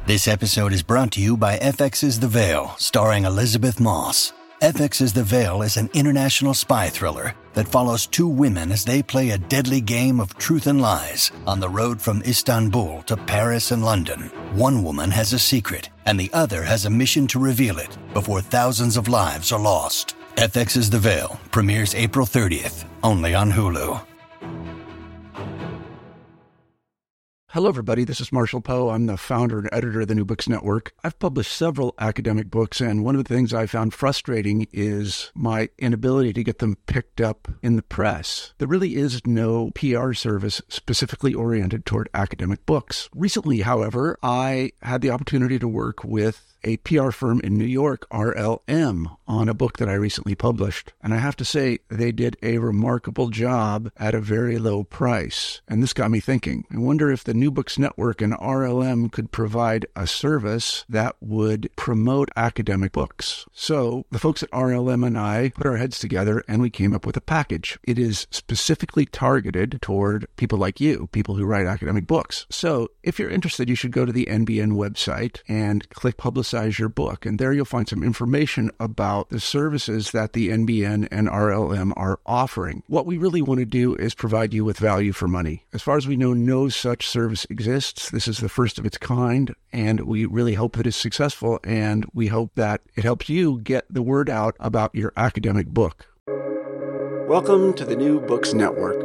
This episode is brought to you by FX's The Veil, starring Elizabeth Moss. FX's The Veil is an international spy thriller that follows two women as they play a deadly game of truth and lies on the road from Istanbul to Paris and London. One woman has a secret, and the other has a mission to reveal it before thousands of lives are lost. FX's The Veil premieres April 30th, only on Hulu. Hello, everybody. This is Marshall Poe. I'm the founder and editor of the New Books Network. I've published several academic books, and one of the things I found frustrating is my inability to get them picked up in the press. There really is no PR service specifically oriented toward academic books. Recently, however, I had the opportunity to work with a PR firm in New York, RLM, on a book that I recently published. And I have to say, they did a remarkable job at a very low price. And this got me thinking. I wonder if the New Books Network and RLM could provide a service that would promote academic books. So the folks at RLM and I put our heads together and we came up with a package. It is specifically targeted toward people like you, people who write academic books. So if you're interested, you should go to the NBN website and click Publicize Your Book. And there you'll find some information about the services that the NBN and RLM are offering. What we really want to do is provide you with value for money. As far as we know, no such service exists. This is the first of its kind, and we really hope it is successful, and we hope that it helps you get the word out about your academic book. Welcome to the New Books Network.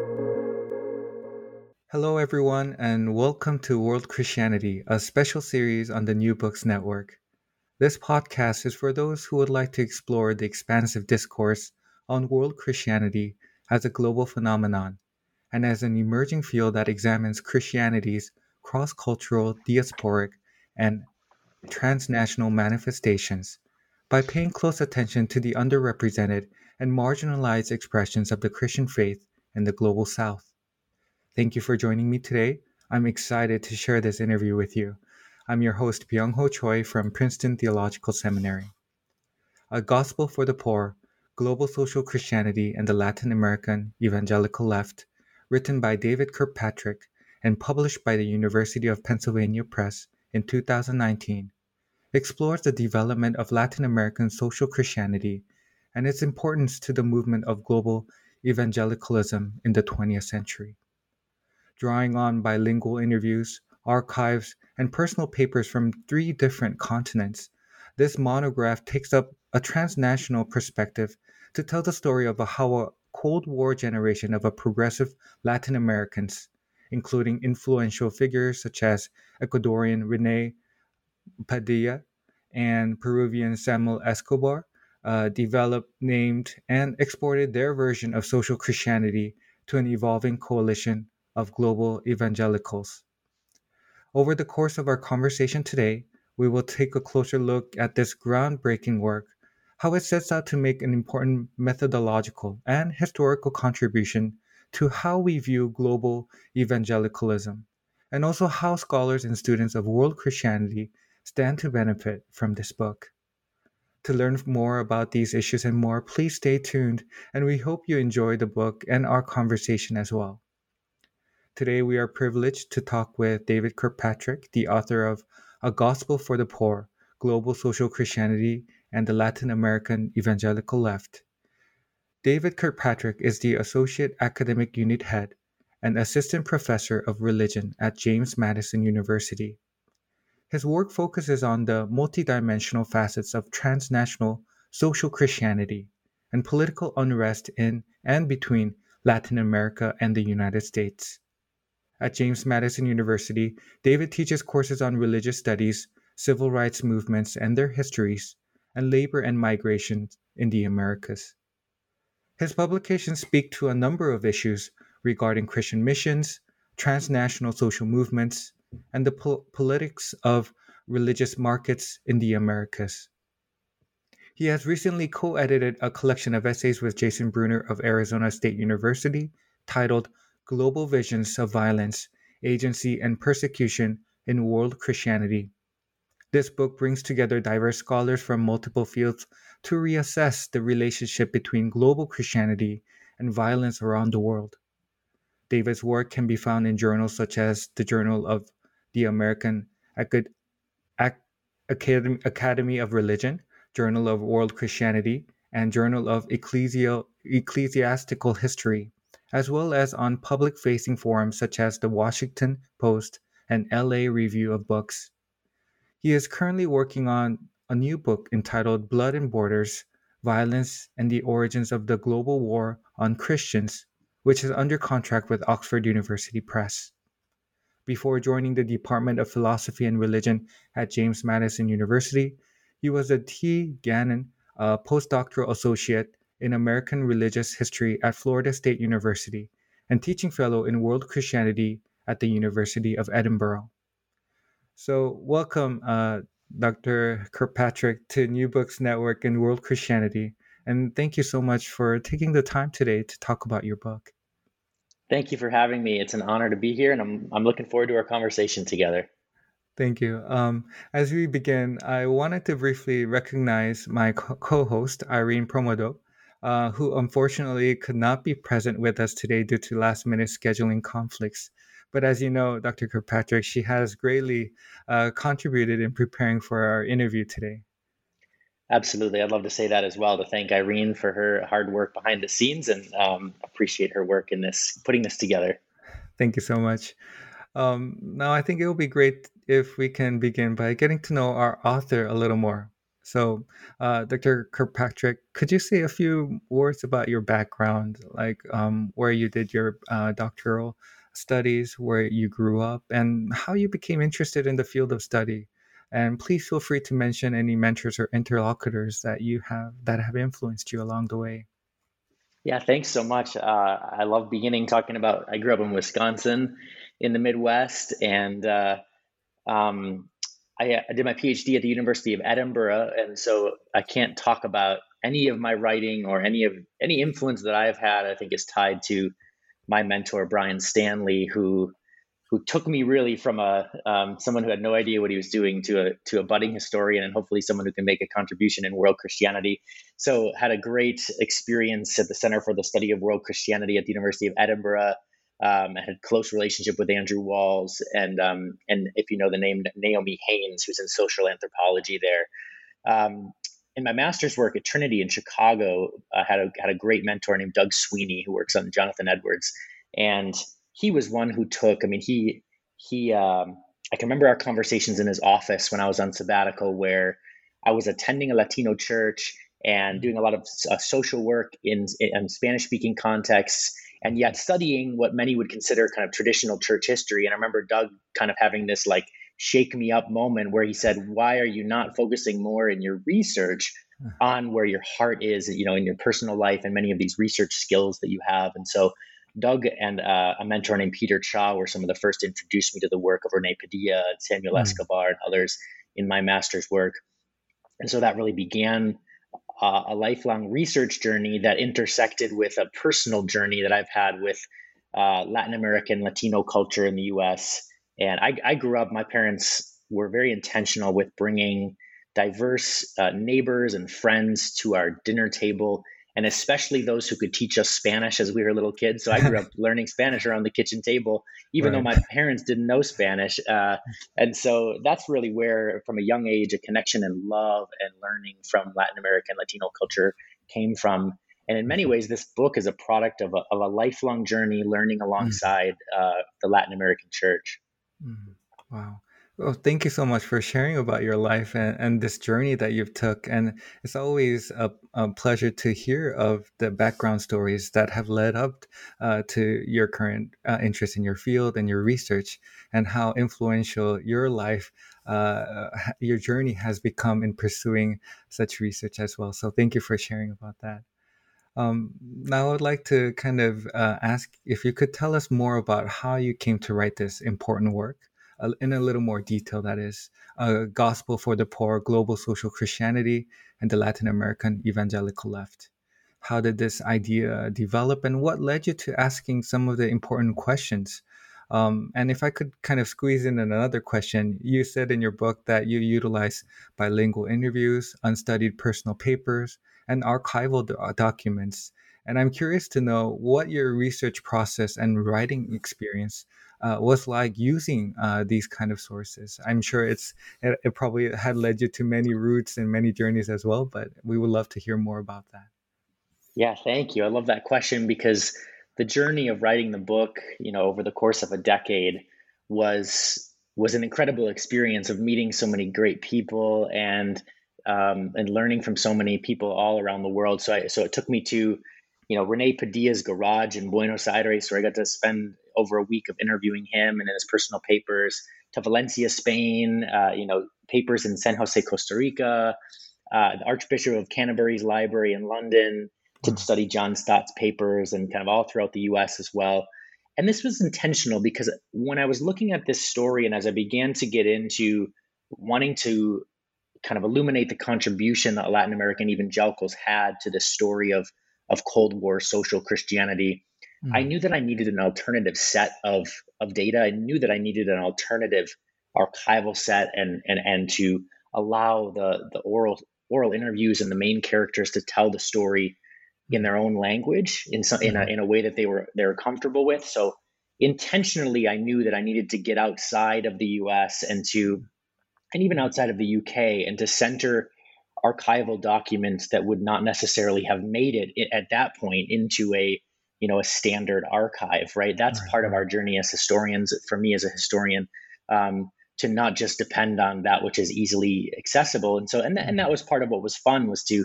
Hello, everyone, and welcome to World Christianity, a special series on the New Books Network. This podcast is for those who would like to explore the expansive discourse on world Christianity as a global phenomenon and as an emerging field that examines Christianity's cross-cultural, diasporic, and transnational manifestations by paying close attention to the underrepresented and marginalized expressions of the Christian faith in the global South. Thank you for joining me today. I'm excited to share this interview with you. I'm your host, Byung-Ho Choi from Princeton Theological Seminary. A Gospel for the Poor, Global Social Christianity and the Latin American Evangelical Left, written by David Kirkpatrick and published by the University of Pennsylvania Press in 2019, explores the development of Latin American social Christianity and its importance to the movement of global evangelicalism in the 20th century. Drawing on bilingual interviews, archives, and personal papers from 3 different continents, this monograph takes up a transnational perspective to tell the story of how a Cold War generation of progressive Latin Americans, including influential figures such as Ecuadorian René Padilla and Peruvian Samuel Escobar, developed, named, and exported their version of social Christianity to an evolving coalition of global evangelicals. Over the course of our conversation today, we will take a closer look at this groundbreaking work, how it sets out to make an important methodological and historical contribution to how we view global evangelicalism, and also how scholars and students of world Christianity stand to benefit from this book. To learn more about these issues and more, please stay tuned, and we hope you enjoy the book and our conversation as well. Today, we are privileged to talk with David Kirkpatrick, the author of A Gospel for the Poor, Global Social Christianity and the Latin American Evangelical Left. David Kirkpatrick is the Associate Academic Unit Head and Assistant Professor of Religion at James Madison University. His work focuses on the multidimensional facets of transnational social Christianity and political unrest in and between Latin America and the United States. At James Madison University, David teaches courses on religious studies, civil rights movements and their histories, and labor and migration in the Americas. His publications speak to a number of issues regarding Christian missions, transnational social movements, and the politics of religious markets in the Americas. He has recently co-edited a collection of essays with Jason Bruner of Arizona State University titled Global Visions of Violence, Agency, and Persecution in World Christianity. This book brings together diverse scholars from multiple fields to reassess the relationship between global Christianity and violence around the world. David's work can be found in journals such as the Journal of the American Academy of Religion, Journal of World Christianity, and Journal of Ecclesiastical History, as well as on public facing forums such as the Washington Post and LA Review of Books. He is currently working on a new book entitled Blood and Borders: Violence and the Origins of the Global War on Christians, which is under contract with Oxford University Press. Before joining the Department of Philosophy and Religion at James Madison University, he was a T. Gannon postdoctoral associate in American Religious History at Florida State University and teaching fellow in World Christianity at the University of Edinburgh. So, welcome, Dr. Kirkpatrick, to New Books Network and World Christianity. And thank you so much for taking the time today to talk about your book. Thank you for having me. It's an honor to be here, and I'm looking forward to our conversation together. Thank you. As we begin, I wanted to briefly recognize my co-host, Irene Promodo, who unfortunately could not be present with us today due to last-minute scheduling conflicts. But as you know, Dr. Kirkpatrick, she has greatly contributed in preparing for our interview today. Absolutely. I'd love to say that as well, to thank Irene for her hard work behind the scenes and appreciate her work in putting this together. Thank you so much. Now, I think it will be great if we can begin by getting to know our author a little more. So, Dr. Kirkpatrick, could you say a few words about your background, like where you did your doctoral studies, where you grew up, and how you became interested in the field of study? And please feel free to mention any mentors or interlocutors that you have that have influenced you along the way. Yeah, thanks so much. I love beginning talking about, I grew up in Wisconsin in the Midwest, and I did my PhD at the University of Edinburgh, and so I can't talk about any of my writing or any influence that I've had. I think is tied to my mentor Brian Stanley, who took me really from someone who had no idea what he was doing to a budding historian, and hopefully someone who can make a contribution in world Christianity. So had a great experience at the Center for the Study of World Christianity at the University of Edinburgh. I had a close relationship with Andrew Walls, and if you know the name Naomi Haynes, who's in social anthropology there. In my master's work at Trinity in Chicago, I had a great mentor named Doug Sweeney, who works on Jonathan Edwards, and he was one who took. I mean, I can remember our conversations in his office when I was on sabbatical, where I was attending a Latino church and doing a lot of social work in Spanish-speaking contexts, and yet studying what many would consider kind of traditional church history. And I remember Doug kind of having this like shake me up moment where he said, "Why are you not focusing more in your research on where your heart is, in your personal life and many of these research skills that you have?" And so Doug and a mentor named Peter Cha were some of the first to introduce me to the work of Rene Padilla and Samuel Escobar and others in my master's work. And so that really began a lifelong research journey that intersected with a personal journey that I've had with Latin American Latino culture in the U.S. And I grew up, my parents were very intentional with bringing diverse neighbors and friends to our dinner table, and especially those who could teach us Spanish as we were little kids. So I grew up learning Spanish around the kitchen table, even though my parents didn't know Spanish. And so that's really where, from a young age, a connection and love and learning from Latin American Latino culture came from. And in many ways, this book is a product of a lifelong journey learning alongside the Latin American church. Wow. Well, thank you so much for sharing about your life and this journey that you've took. And it's always a pleasure to hear of the background stories that have led up to your current interest in your field and your research, and how influential your life, your journey has become in pursuing such research as well. So thank you for sharing about that. Now I would like to kind of ask if you could tell us more about how you came to write this important work. In a little more detail, that is, Gospel for the Poor, Global Social Christianity, and the Latin American Evangelical Left. How did this idea develop, and what led you to asking some of the important questions? And if I could kind of squeeze in another question, you said in your book that you utilize bilingual interviews, unstudied personal papers, and archival documents. And I'm curious to know what your research process and writing experience was like using these kind of sources. I'm sure it probably had led you to many routes and many journeys as well, but we would love to hear more about that. Yeah, thank you. I love that question because the journey of writing the book, over the course of a decade was an incredible experience of meeting so many great people and learning from so many people all around the world. So it took me to, Rene Padilla's garage in Buenos Aires, where I got to spend over a week of interviewing him and his personal papers, to Valencia, Spain, papers in San Jose, Costa Rica, the Archbishop of Canterbury's library in London, to study John Stott's papers, and kind of all throughout the US as well. And this was intentional because when I was looking at this story and as I began to get into wanting to kind of illuminate the contribution that Latin American evangelicals had to the story of Cold War social Christianity, I knew that I needed an alternative set of data. I knew that I needed an alternative archival set and to allow the oral interviews and the main characters to tell the story in their own language in a way that they were comfortable with. So intentionally, I knew that I needed to get outside of the US and even outside of the UK and to center archival documents that would not necessarily have made it at that point into a standard archive, right? That's part of our journey as historians, for me as a historian, to not just depend on that which is easily accessible. And so, and that was part of what was fun, was to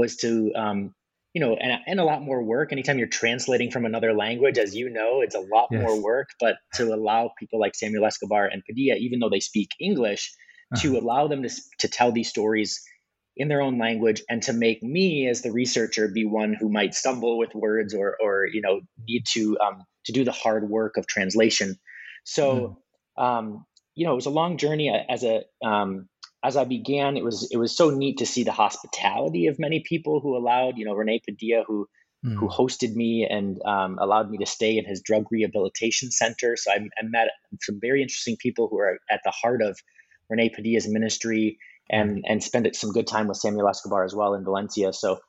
and a lot more work. Anytime you're translating from another language, as you know, it's a lot more work, but to allow people like Samuel Escobar and Padilla, even though they speak English, to allow them to tell these stories in their own language, and to make me as the researcher be one who might stumble with words or need to do the hard work of translation. So, it was a long journey. As I began, it was so neat to see the hospitality of many people who allowed, Rene Padilla, who hosted me and allowed me to stay in his drug rehabilitation center. So I met some very interesting people who are at the heart of Rene Padilla's ministry, and spent some good time with Samuel Escobar as well in Valencia. So,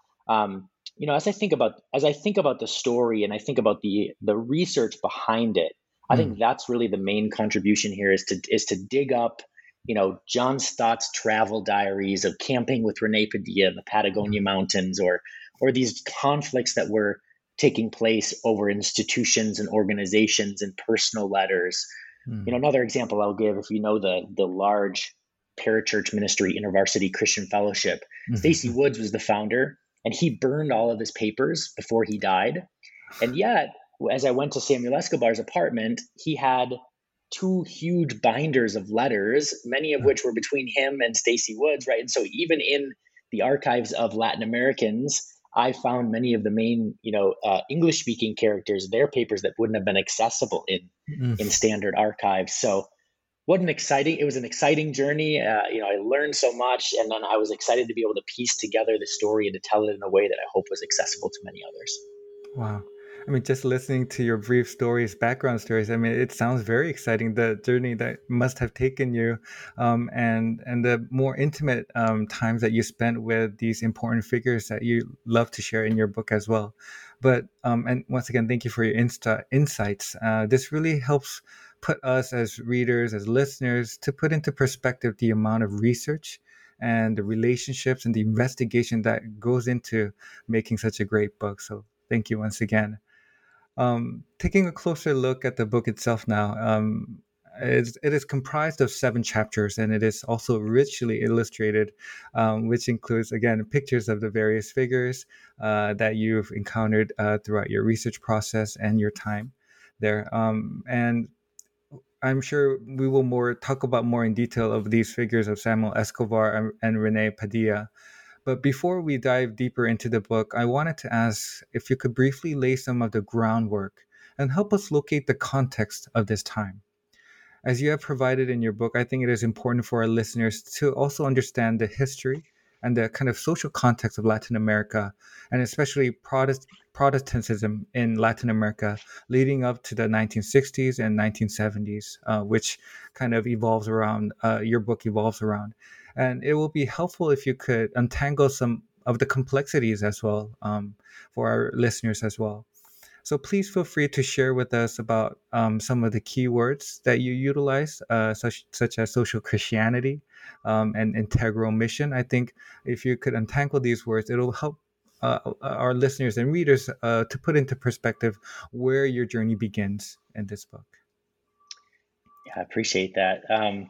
as I think about the story and I think about the research behind it, I think that's really the main contribution here, is to dig up, John Stott's travel diaries of camping with Rene Padilla in the Patagonia Mountains, or these conflicts that were taking place over institutions and organizations and personal letters. Another example I'll give, if you know the large parachurch ministry, InterVarsity Christian Fellowship, Stacy Woods was the founder, and he burned all of his papers before he died. And yet, as I went to Samuel Escobar's apartment, he had 2 huge binders of letters, many of which were between him and Stacy Woods, right? And so even in the archives of Latin Americans, I found many of the main, English-speaking characters, their papers that wouldn't have been accessible in standard archives. So it was an exciting journey. I learned so much, and then I was excited to be able to piece together the story and to tell it in a way that I hope was accessible to many others. Wow. I mean, just listening to your brief background stories, I mean, it sounds very exciting, the journey that must have taken you, and the more intimate times that you spent with these important figures that you love to share in your book as well. But, and once again, thank you for your insights. This really helps put us as readers, as listeners, to put into perspective the amount of research and the relationships and the investigation that goes into making such a great book. So thank you once again. Taking a closer look at the book itself now, it is comprised of 7 chapters, and it is also richly illustrated, which includes, again, pictures of the various figures that you've encountered throughout your research process and your time there. And I'm sure we will talk about more in detail of these figures of Samuel Escobar and Rene Padilla. But before we dive deeper into the book, I wanted to ask if you could briefly lay some of the groundwork and help us locate the context of this time. As you have provided in your book, I think it is important for our listeners to also understand the history and the kind of social context of Latin America, and especially Protestantism in Latin America leading up to the 1960s and 1970s, which kind of your book evolves around. And it will be helpful if you could untangle some of the complexities as well, for our listeners as well. So please feel free to share with us about some of the keywords that you utilize, such as social Christianity and integral mission. I think if you could untangle these words, it'll help our listeners and readers to put into perspective where your journey begins in this book. Yeah, I appreciate that.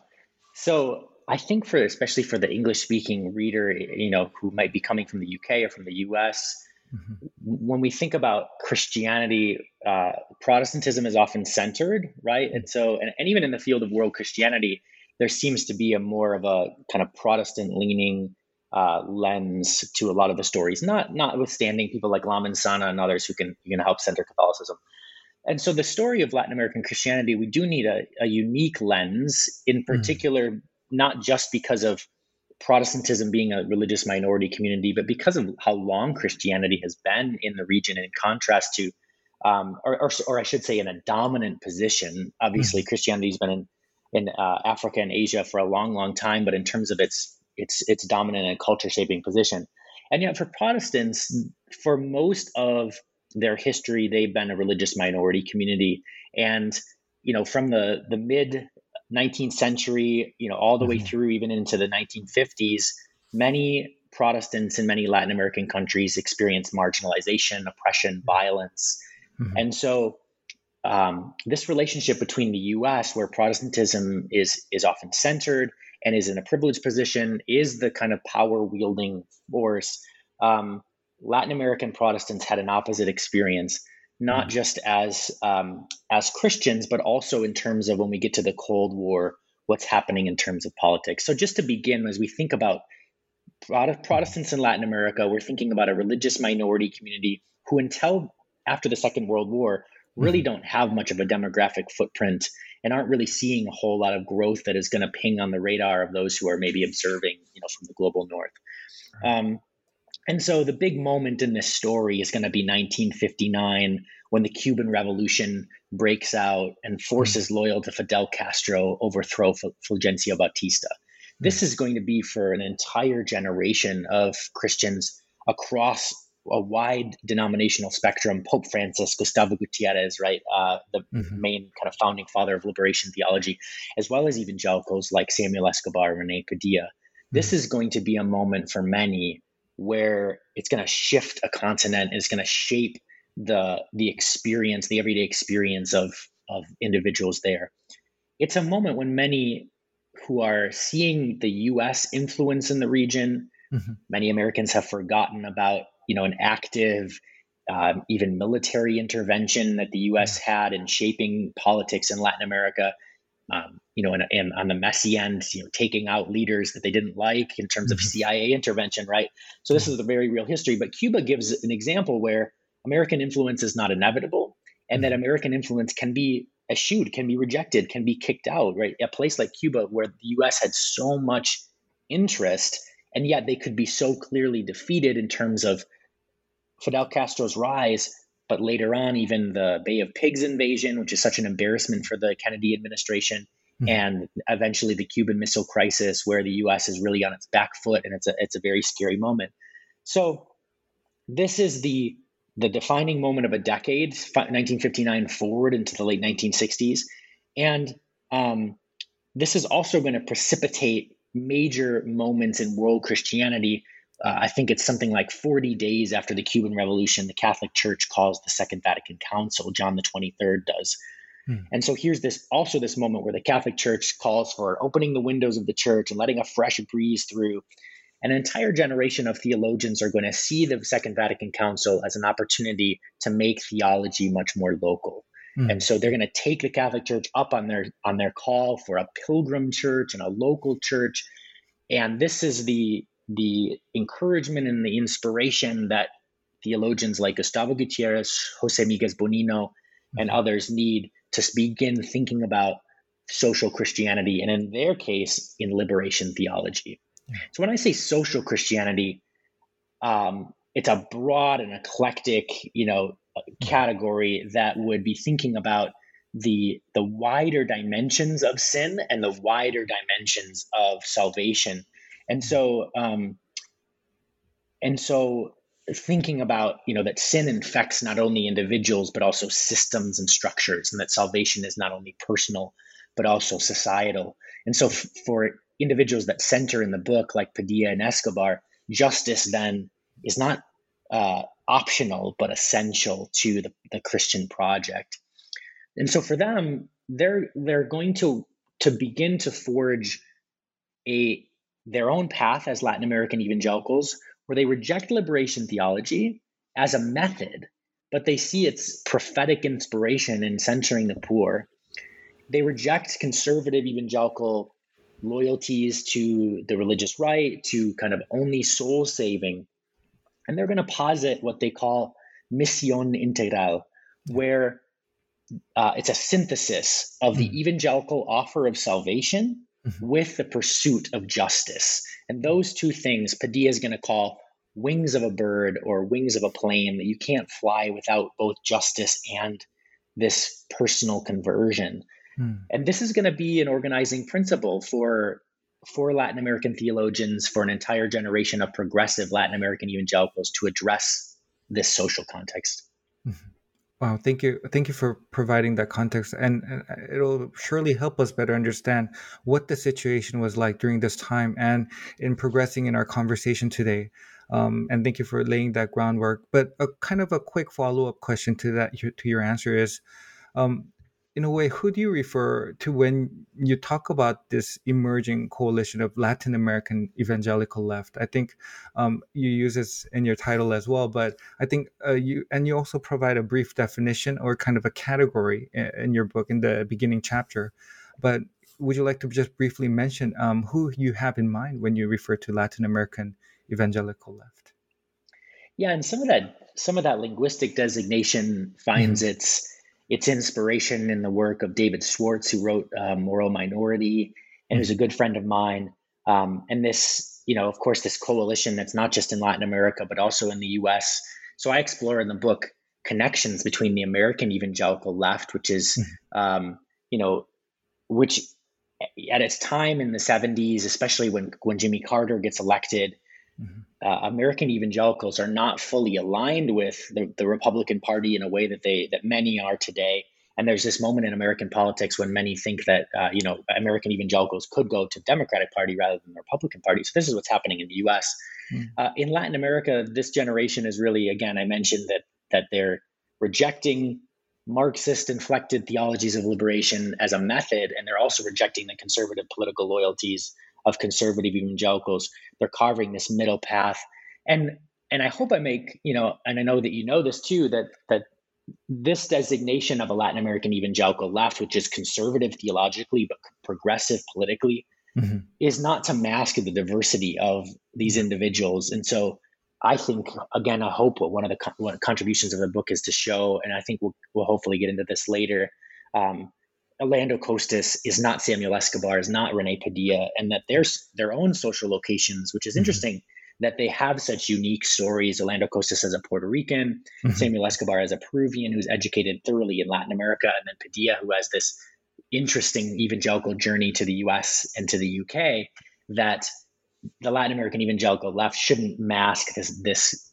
So I think especially for the English speaking reader, who might be coming from the UK or from the US, Mhm. when we think about Christianity, Protestantism is often centered, right? And even in the field of world Christianity, there seems to be a more of a kind of Protestant leaning lens to a lot of the stories, notwithstanding people like Lamin Sana and others who can help center Catholicism. And so the story of Latin American Christianity, we do need a unique lens, in particular, not just because of Protestantism being a religious minority community, but because of how long Christianity has been in the region, in contrast to, or I should say, in a dominant position. Obviously, Christianity has been in Africa and Asia for a long, long time, but in terms of its dominant and culture shaping position, and yet for Protestants, for most of their history, they've been a religious minority community, and from the mid 19th century, all the way through even into the 1950s, many Protestants in many Latin American countries experienced marginalization, oppression, violence. And so this relationship between the US, where Protestantism is often centered and is in a privileged position, is the kind of power wielding force. Latin American Protestants had an opposite experience, not just as Christians, but also in terms of when we get to the Cold War, what's happening in terms of politics. So just to begin, as we think about Protestants in Latin America, we're thinking about a religious minority community who, until after the Second World War, really don't have much of a demographic footprint and aren't really seeing a whole lot of growth that is going to ping on the radar of those who are maybe observing, from the global north. And so the big moment in this story is going to be 1959, when the Cuban Revolution breaks out and forces loyal to Fidel Castro overthrow Fulgencio Batista. This is going to be for an entire generation of Christians across a wide denominational spectrum. Pope Francis, Gustavo Gutierrez, right, the main kind of founding father of liberation theology, as well as evangelicals like Samuel Escobar, Rene Padilla. This is going to be a moment for many where it's going to shift a continent. It's going to shape the experience, the everyday experience of individuals there. It's a moment when many who are seeing the U.S. influence in the region, many Americans have forgotten about, an active, even military intervention that the U.S. had in shaping politics in Latin America. And on the messy end, taking out leaders that they didn't like in terms of CIA intervention, right? So this is a very real history. But Cuba gives an example where American influence is not inevitable, and that American influence can be eschewed, can be rejected, can be kicked out, right? A place like Cuba, where the U.S. had so much interest, and yet they could be so clearly defeated in terms of Fidel Castro's rise, but later on, even the Bay of Pigs invasion, which is such an embarrassment for the Kennedy administration, and eventually the Cuban Missile Crisis, where the U.S. is really on its back foot, and it's a very scary moment. So this is the defining moment of a decade, 1959 forward into the late 1960s, and this is also going to precipitate major moments in world Christianity. I think it's something like 40 days after the Cuban Revolution, the Catholic Church calls the Second Vatican Council. John the 23rd does. And so here's this moment where the Catholic Church calls for opening the windows of the church and letting a fresh breeze through. An entire generation of theologians are going to see the Second Vatican Council as an opportunity to make theology much more local. And so they're going to take the Catholic Church up on their call for a pilgrim church and a local church. And this is the encouragement and the inspiration that theologians like Gustavo Gutierrez, Jose Miguel Bonino, and others need to begin thinking about social Christianity, and in their case, in liberation theology. So when I say social Christianity, it's a broad and eclectic, category that would be thinking about the wider dimensions of sin and the wider dimensions of salvation. And so thinking about, that sin infects not only individuals, but also systems and structures, and that salvation is not only personal, but also societal. And so for individuals that center in the book, like Padilla and Escobar, justice then is not optional, but essential to the Christian project. And so for them, they're going to begin to forge their own path as Latin American evangelicals, where they reject liberation theology as a method, but they see its prophetic inspiration in centering the poor. They reject conservative evangelical loyalties to the religious right, to kind of only soul saving. And they're going to posit what they call misión integral, where it's a synthesis of the evangelical offer of salvation with the pursuit of justice. And those two things, Padilla is going to call wings of a bird or wings of a plane, that you can't fly without both justice and this personal conversion. And this is going to be an organizing principle for Latin American theologians, for an entire generation of progressive Latin American evangelicals to address this social context. Wow, thank you for providing that context, and it'll surely help us better understand what the situation was like during this time and in progressing in our conversation today. And thank you for laying that groundwork. But a kind of a quick follow-up question to that, to your answer is, in a way, who do you refer to when you talk about this emerging coalition of Latin American evangelical left? I think you use this in your title as well, but I think you also provide a brief definition or kind of a category in your book in the beginning chapter. But would you like to just briefly mention who you have in mind when you refer to Latin American evangelical left? Yeah, and some of that linguistic designation finds its inspiration in the work of David Schwartz, who wrote Moral Minority, and who's a good friend of mine. And this, of course, this coalition that's not just in Latin America, but also in the US. So I explore in the book connections between the American evangelical left, which is, which at its time in the 70s, especially when Jimmy Carter gets elected, American evangelicals are not fully aligned with the Republican Party in a way that many are today. And there's this moment in American politics when many think that American evangelicals could go to the Democratic Party rather than the Republican Party. So this is what's happening in the U.S. In Latin America, this generation is really, again, I mentioned that they're rejecting Marxist-inflected theologies of liberation as a method, and they're also rejecting the conservative political loyalties of conservative evangelicals. They're carving this middle path. And I hope I make, and I know that you know this too, that this designation of a Latin American evangelical left, which is conservative theologically, but progressive politically, is not to mask the diversity of these individuals. And so I think, again, I hope one of the contributions of the book is to show, and I think we'll hopefully get into this later, Orlando Costas is not Samuel Escobar, is not Rene Padilla, and that there's their own social locations, which is interesting that they have such unique stories. Orlando Costas as a Puerto Rican, Samuel Escobar as a Peruvian who's educated thoroughly in Latin America, and then Padilla, who has this interesting evangelical journey to the US and to the UK, that the Latin American evangelical left shouldn't mask this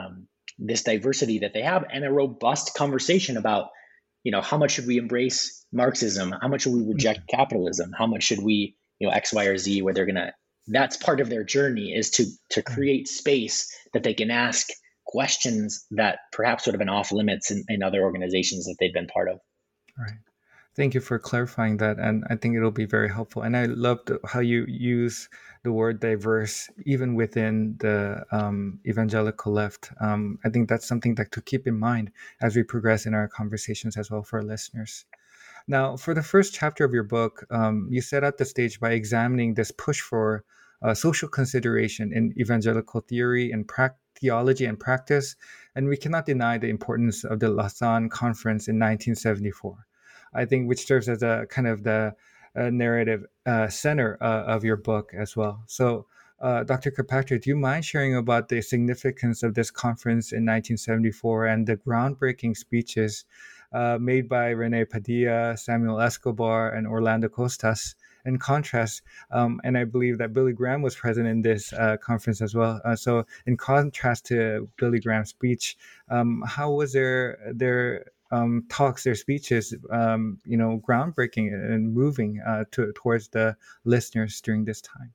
diversity that they have, and a robust conversation about, how much should we embrace Marxism? How much should we reject capitalism? How much should we, X, Y, or Z, where that's part of their journey, is to create space that they can ask questions that perhaps would have been off limits in other organizations that they've been part of. Right. Thank you for clarifying that. And I think it'll be very helpful. And I loved how you use the word diverse, even within the evangelical left. I think that's something to keep in mind as we progress in our conversations as well for our listeners. Now, for the first chapter of your book, you set out the stage by examining this push for social consideration in evangelical theory and theology and practice. And we cannot deny the importance of the Lausanne Conference in 1974. I think, which serves as a kind of the narrative center of your book as well. So, Dr. Kirkpatrick, do you mind sharing about the significance of this conference in 1974 and the groundbreaking speeches made by Rene Padilla, Samuel Escobar, and Orlando Costas, in contrast, and I believe that Billy Graham was present in this conference as well. So in contrast to Billy Graham's speech, how was their talks, their speeches, groundbreaking and moving towards the listeners during this time?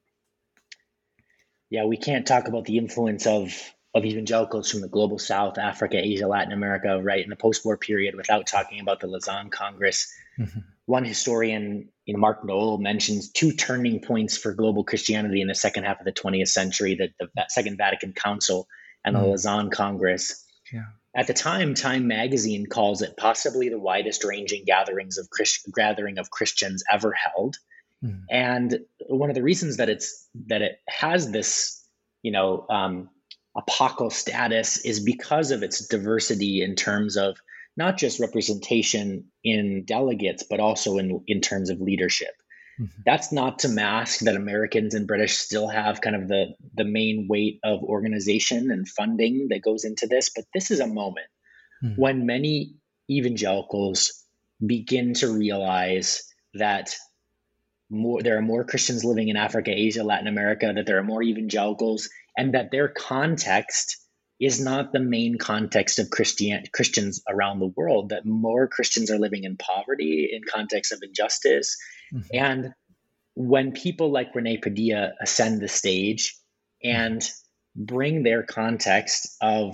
Yeah, we can't talk about the influence of evangelicals from the global South, Africa, Asia, Latin America, right, in the post-war period without talking about the Lausanne Congress. Mm-hmm. One historian, Mark Noll, mentions two turning points for global Christianity in the second half of the 20th century, the Second Vatican Council and the Lausanne Congress. Yeah. At the time, Time magazine calls it possibly the widest ranging gathering of Christians ever held. Mm. And one of the reasons that it has this, apocal status is because of its diversity in terms of not just representation in delegates, but also in terms of leadership. Mm-hmm. That's not to mask that Americans and British still have kind of the main weight of organization and funding that goes into this. But this is a moment when many evangelicals begin to realize that there are more Christians living in Africa, Asia, Latin America, that there are more evangelicals, and that their context is not the main context of Christians around the world, that more Christians are living in poverty, in context of injustice. Mm-hmm. And when people like Rene Padilla ascend the stage and bring their context of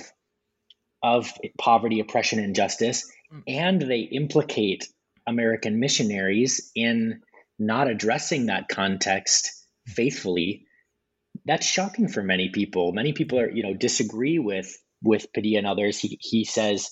poverty, oppression, and injustice, and they implicate American missionaries in not addressing that context faithfully, that's shocking for many people. Many people are, disagree with Padilla and others. He says,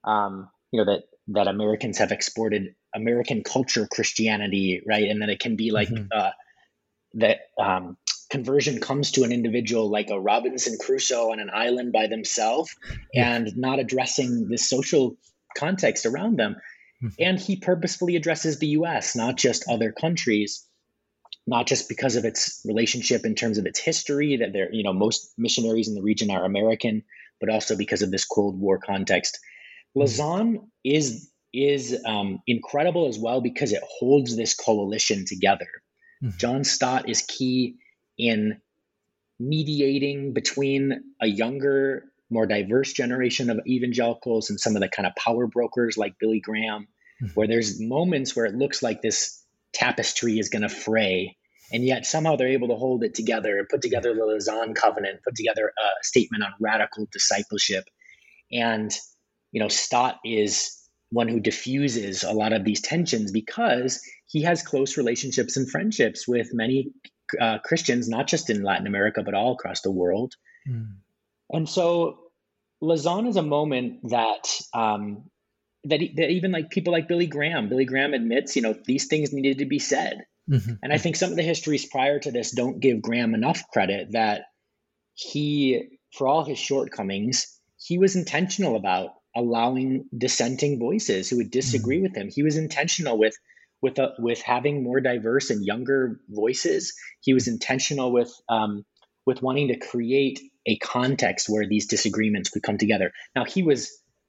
that Americans have exported American culture Christianity, right? And that it can be like that conversion comes to an individual like a Robinson Crusoe on an island by themselves, and not addressing the social context around them. And he purposefully addresses the U.S., not just other countries, not just because of its relationship in terms of its history, that most missionaries in the region are American, but also because of this Cold War context. Lausanne is incredible as well because it holds this coalition together. Mm-hmm. John Stott is key in mediating between a younger, more diverse generation of evangelicals and some of the kind of power brokers like Billy Graham, where there's moments where it looks like this tapestry is going to fray, and yet somehow they're able to hold it together, put together the Lausanne Covenant, put together a statement on radical discipleship. And, Stott is one who diffuses a lot of these tensions because he has close relationships and friendships with many Christians, not just in Latin America, but all across the world. And so Lausanne is a moment that that even like people like Billy Graham admits, these things needed to be said. Mm-hmm. And I think some of the histories prior to this don't give Graham enough credit that he, for all his shortcomings, he was intentional about allowing dissenting voices who would disagree with him. He was intentional with having more diverse and younger voices. He was intentional with wanting to create a context where these disagreements could come together. Now, he was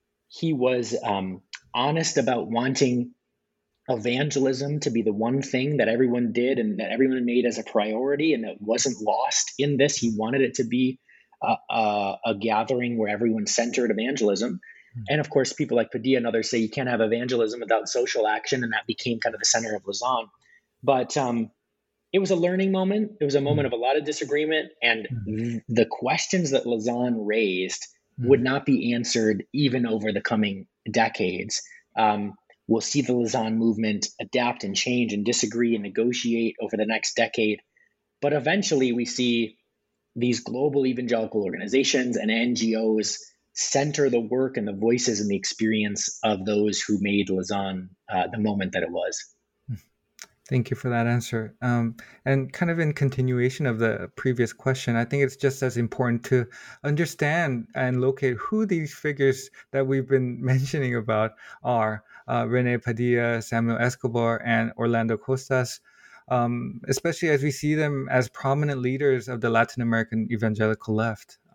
honest about wanting evangelism to be the one thing that everyone did and that everyone made as a priority, and that wasn't lost in this. He wanted it to be a gathering where everyone centered evangelism. And of course, people like Padilla and others say you can't have evangelism without social action, and that became kind of the center of Lausanne. But it was a learning moment. It was a moment of a lot of disagreement, and the questions that Lausanne raised would not be answered even over the coming decades. We'll see the Lausanne movement adapt and change and disagree and negotiate over the next decade. But eventually we see these global evangelical organizations and NGOs center the work and the voices and the experience of those who made Lausanne the moment that it was. Thank you for that answer. And kind of in continuation of the previous question, I think it's just as important to understand and locate who these figures that we've been mentioning about are. Rene Padilla, Samuel Escobar, and Orlando Costas, especially as we see them as prominent leaders of the Latin American evangelical left.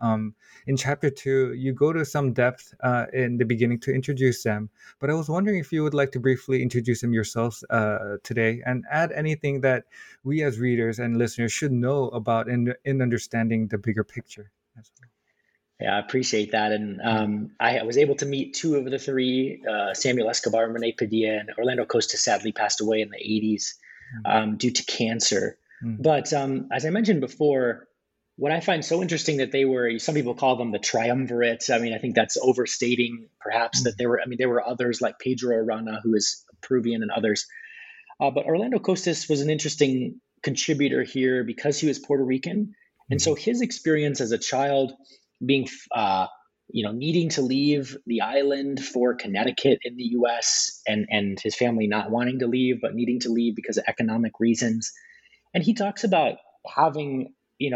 In chapter 2, you go to some depth in the beginning to introduce them, but I was wondering if you would like to briefly introduce them yourselves today and add anything that we as readers and listeners should know about in understanding the bigger picture as well. Yeah, I appreciate that. And I was able to meet two of the three, Samuel Escobar, Rene Padilla, and Orlando Costas sadly passed away in the 80s due to cancer. But as I mentioned before, what I find so interesting that they were, some people call them the triumvirate. I mean, I think that's overstating perhaps that there were others like Pedro Arana, who is Peruvian, and others. But Orlando Costas was an interesting contributor here because he was Puerto Rican. And so his experience as a child being, needing to leave the island for Connecticut in the U.S. and his family not wanting to leave, but needing to leave because of economic reasons. And he talks about having,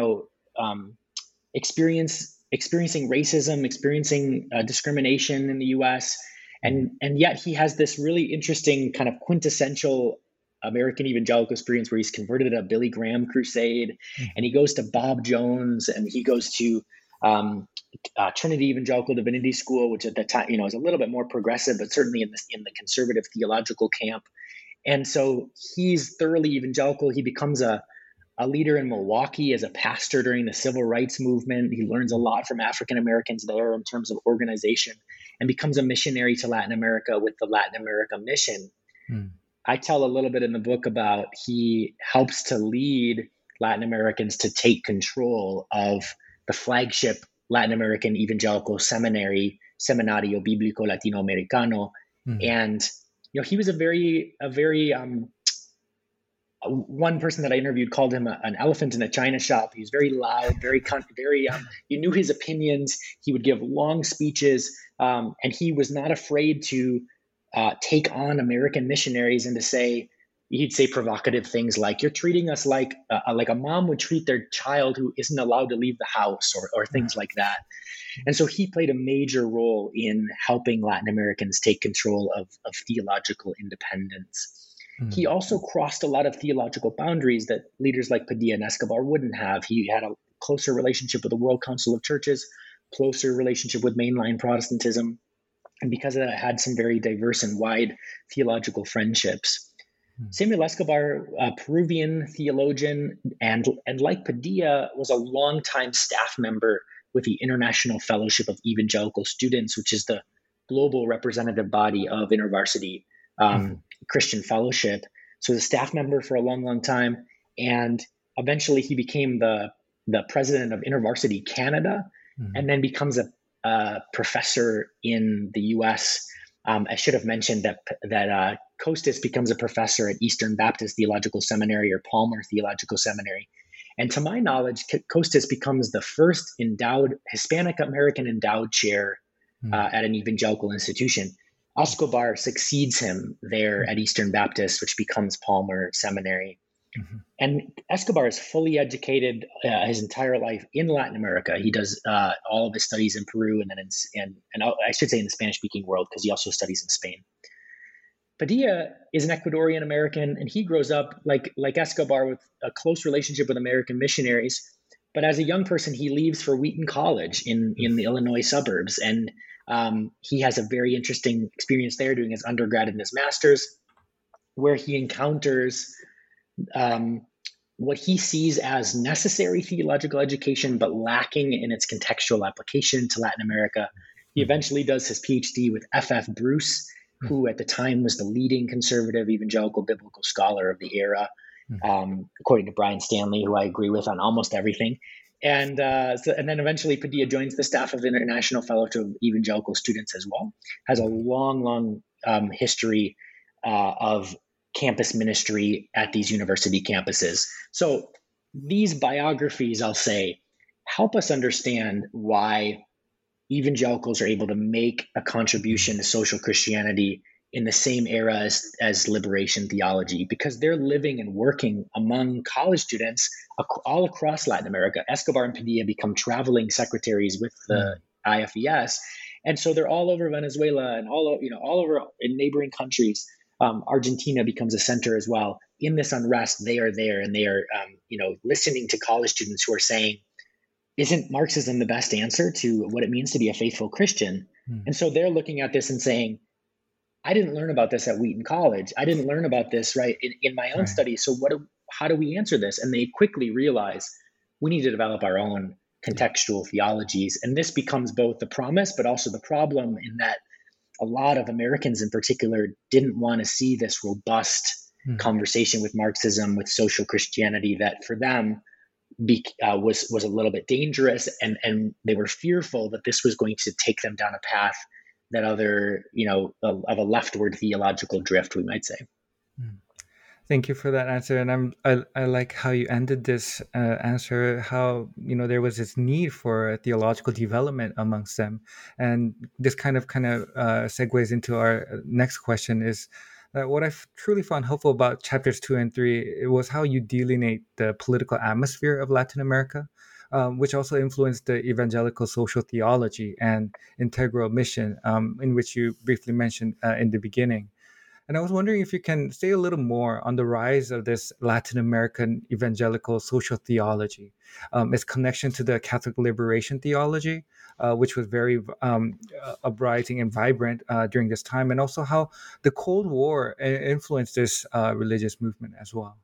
experiencing racism, experiencing discrimination in the U.S. And yet he has this really interesting kind of quintessential American evangelical experience where he's converted at a Billy Graham crusade, and he goes to Bob Jones, and he goes to Trinity Evangelical Divinity School, which at the time, is a little bit more progressive, but certainly in the conservative theological camp. And so he's thoroughly evangelical. He becomes a leader in Milwaukee as a pastor during the civil rights movement. He learns a lot from African Americans there in terms of organization, and becomes a missionary to Latin America with the Latin America Mission. I tell a little bit in the book about he helps to lead Latin Americans to take control of the flagship Latin American evangelical seminary, Seminario Bíblico Latinoamericano. And, he was a very one person that I interviewed called him an elephant in a china shop. He was very loud, you knew his opinions. He would give long speeches, and he was not afraid to take on American missionaries and to say, he'd say provocative things like, "You're treating us like a mom would treat their child who isn't allowed to leave the house," or things like that. And so he played a major role in helping Latin Americans take control of theological independence. He also crossed a lot of theological boundaries that leaders like Padilla and Escobar wouldn't have. He had a closer relationship with the World Council of Churches, closer relationship with mainline Protestantism, and because of that, had some very diverse and wide theological friendships. Samuel Escobar, a Peruvian theologian, and like Padilla, was a longtime staff member with the International Fellowship of Evangelical Students, which is the global representative body of InterVarsity Christian Fellowship. So he was a staff member for a long, long time. And eventually he became the president of InterVarsity Canada, and then becomes a professor in the U.S. I should have mentioned that Costas becomes a professor at Eastern Baptist Theological Seminary or Palmer Theological Seminary. And to my knowledge, Costas becomes the first Hispanic American endowed chair at an evangelical institution. Escobar succeeds him there at Eastern Baptist, which becomes Palmer Seminary. And Escobar is fully educated his entire life in Latin America. He does all of his studies in Peru, and then and I should say in the Spanish-speaking world, because he also studies in Spain. Padilla is an Ecuadorian American, and he grows up like Escobar with a close relationship with American missionaries. But as a young person, he leaves for Wheaton College in the Illinois suburbs, and he has a very interesting experience there, doing his undergrad and his master's, where he encounters what he sees as necessary theological education, but lacking in its contextual application to Latin America. He eventually does his PhD with F.F. Bruce, who at the time was the leading conservative evangelical biblical scholar of the era, according to Brian Stanley, who I agree with on almost everything. And then eventually Padilla joins the staff of the International Fellowship of Evangelical Students as well. Has a long history of campus ministry at these university campuses. So these biographies, I'll say, help us understand why evangelicals are able to make a contribution to social Christianity in the same era as liberation theology, because they're living and working among college students all across Latin America. Escobar and Padilla become traveling secretaries with the IFES. And so they're all over Venezuela and all over in neighboring countries. Argentina becomes a center as well. In this unrest, they are there, and they are, listening to college students who are saying, isn't Marxism the best answer to what it means to be a faithful Christian? And so they're looking at this and saying, I didn't learn about this at Wheaton College. I didn't learn about this in my own Right. studies. So how do we answer this? And they quickly realize we need to develop our own contextual theologies. And this becomes both the promise, but also the problem, in that a lot of Americans in particular didn't want to see this robust conversation with Marxism, with social Christianity, that for them was a little bit dangerous, and they were fearful that this was going to take them down a path that of a leftward theological drift, we might say. Thank you for that answer, and I like how you ended this answer. How there was this need for theological development amongst them, and this kind of segues into our next question. Is that what I truly found helpful about chapters 2 and 3? It was how you delineate the political atmosphere of Latin America, which also influenced the evangelical social theology and integral mission, in which you briefly mentioned in the beginning. And I was wondering if you can say a little more on the rise of this Latin American evangelical social theology, its connection to the Catholic liberation theology, which was very uprising and vibrant during this time, and also how the Cold War influenced this religious movement as well.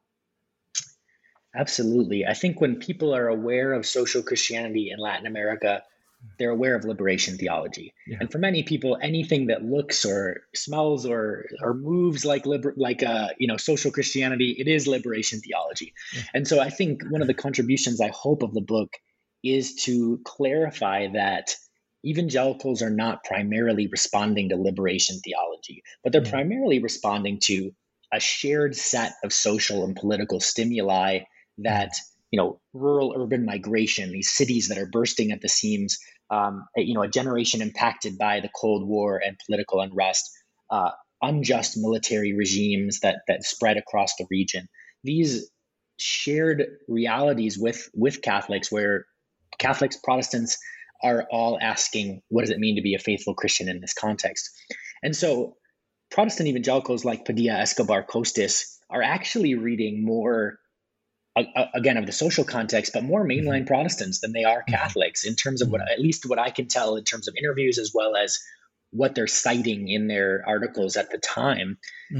Absolutely. I think when people are aware of social Christianity in Latin America, they're aware of liberation theology. Yeah. And for many people, anything that looks or smells or moves like social Christianity, it is liberation theology. Yeah. And so I think one of the contributions, I hope, of the book is to clarify that evangelicals are not primarily responding to liberation theology, but they're primarily responding to a shared set of social and political stimuli that rural urban migration, these cities that are bursting at the seams, a generation impacted by the Cold War and political unrest, unjust military regimes that spread across the region. These shared realities with Catholics, where Catholics, Protestants are all asking, what does it mean to be a faithful Christian in this context? And so Protestant evangelicals like Padilla, Escobar, Costis are actually reading more, again, of the social context, but more mainline Protestants than they are Catholics, in terms of at least what I can tell in terms of interviews, as well as what they're citing in their articles at the time.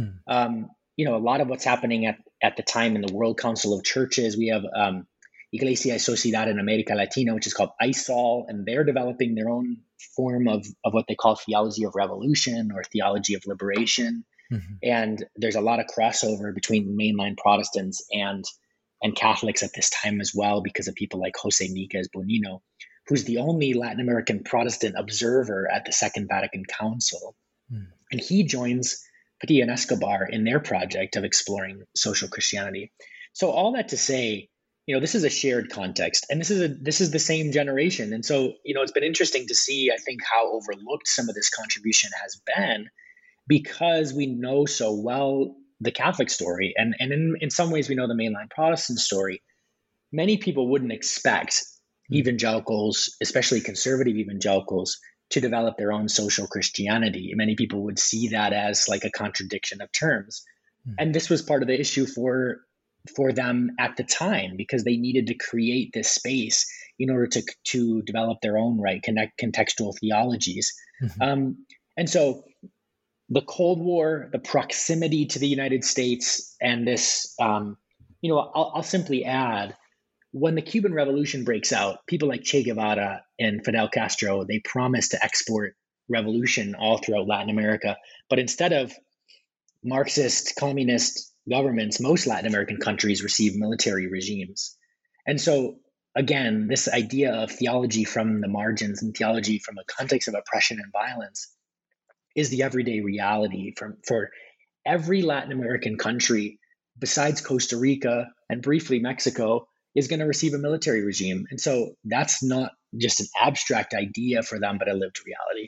A lot of what's happening at the time in the World Council of Churches, we have Iglesia y Sociedad in America Latina, which is called ISOL, and they're developing their own form of what they call theology of revolution or theology of liberation. And there's a lot of crossover between mainline Protestants and Catholics at this time as well, because of people like Jose Miguez Bonino, who's the only Latin American Protestant observer at the Second Vatican Council. And he joins Padilla and Escobar in their project of exploring social Christianity. So all that to say, this is a shared context, and this is the same generation. And so, it's been interesting to see, I think, how overlooked some of this contribution has been, because we know so well the Catholic story, and in some ways we know the mainline Protestant story. Many people wouldn't expect evangelicals, especially conservative evangelicals, to develop their own social Christianity. Many people would see that as like a contradiction of terms. And this was part of the issue for them at the time, because they needed to create this space in order to develop their own contextual theologies. And so the Cold War, the proximity to the United States, and this, I'll simply add, when the Cuban Revolution breaks out, people like Che Guevara and Fidel Castro, they promise to export revolution all throughout Latin America. But instead of Marxist, communist governments, most Latin American countries receive military regimes. And so, again, this idea of theology from the margins and theology from a context of oppression and violence is the everyday reality for every Latin American country, besides Costa Rica and briefly Mexico, is going to receive a military regime. And so that's not just an abstract idea for them, but a lived reality.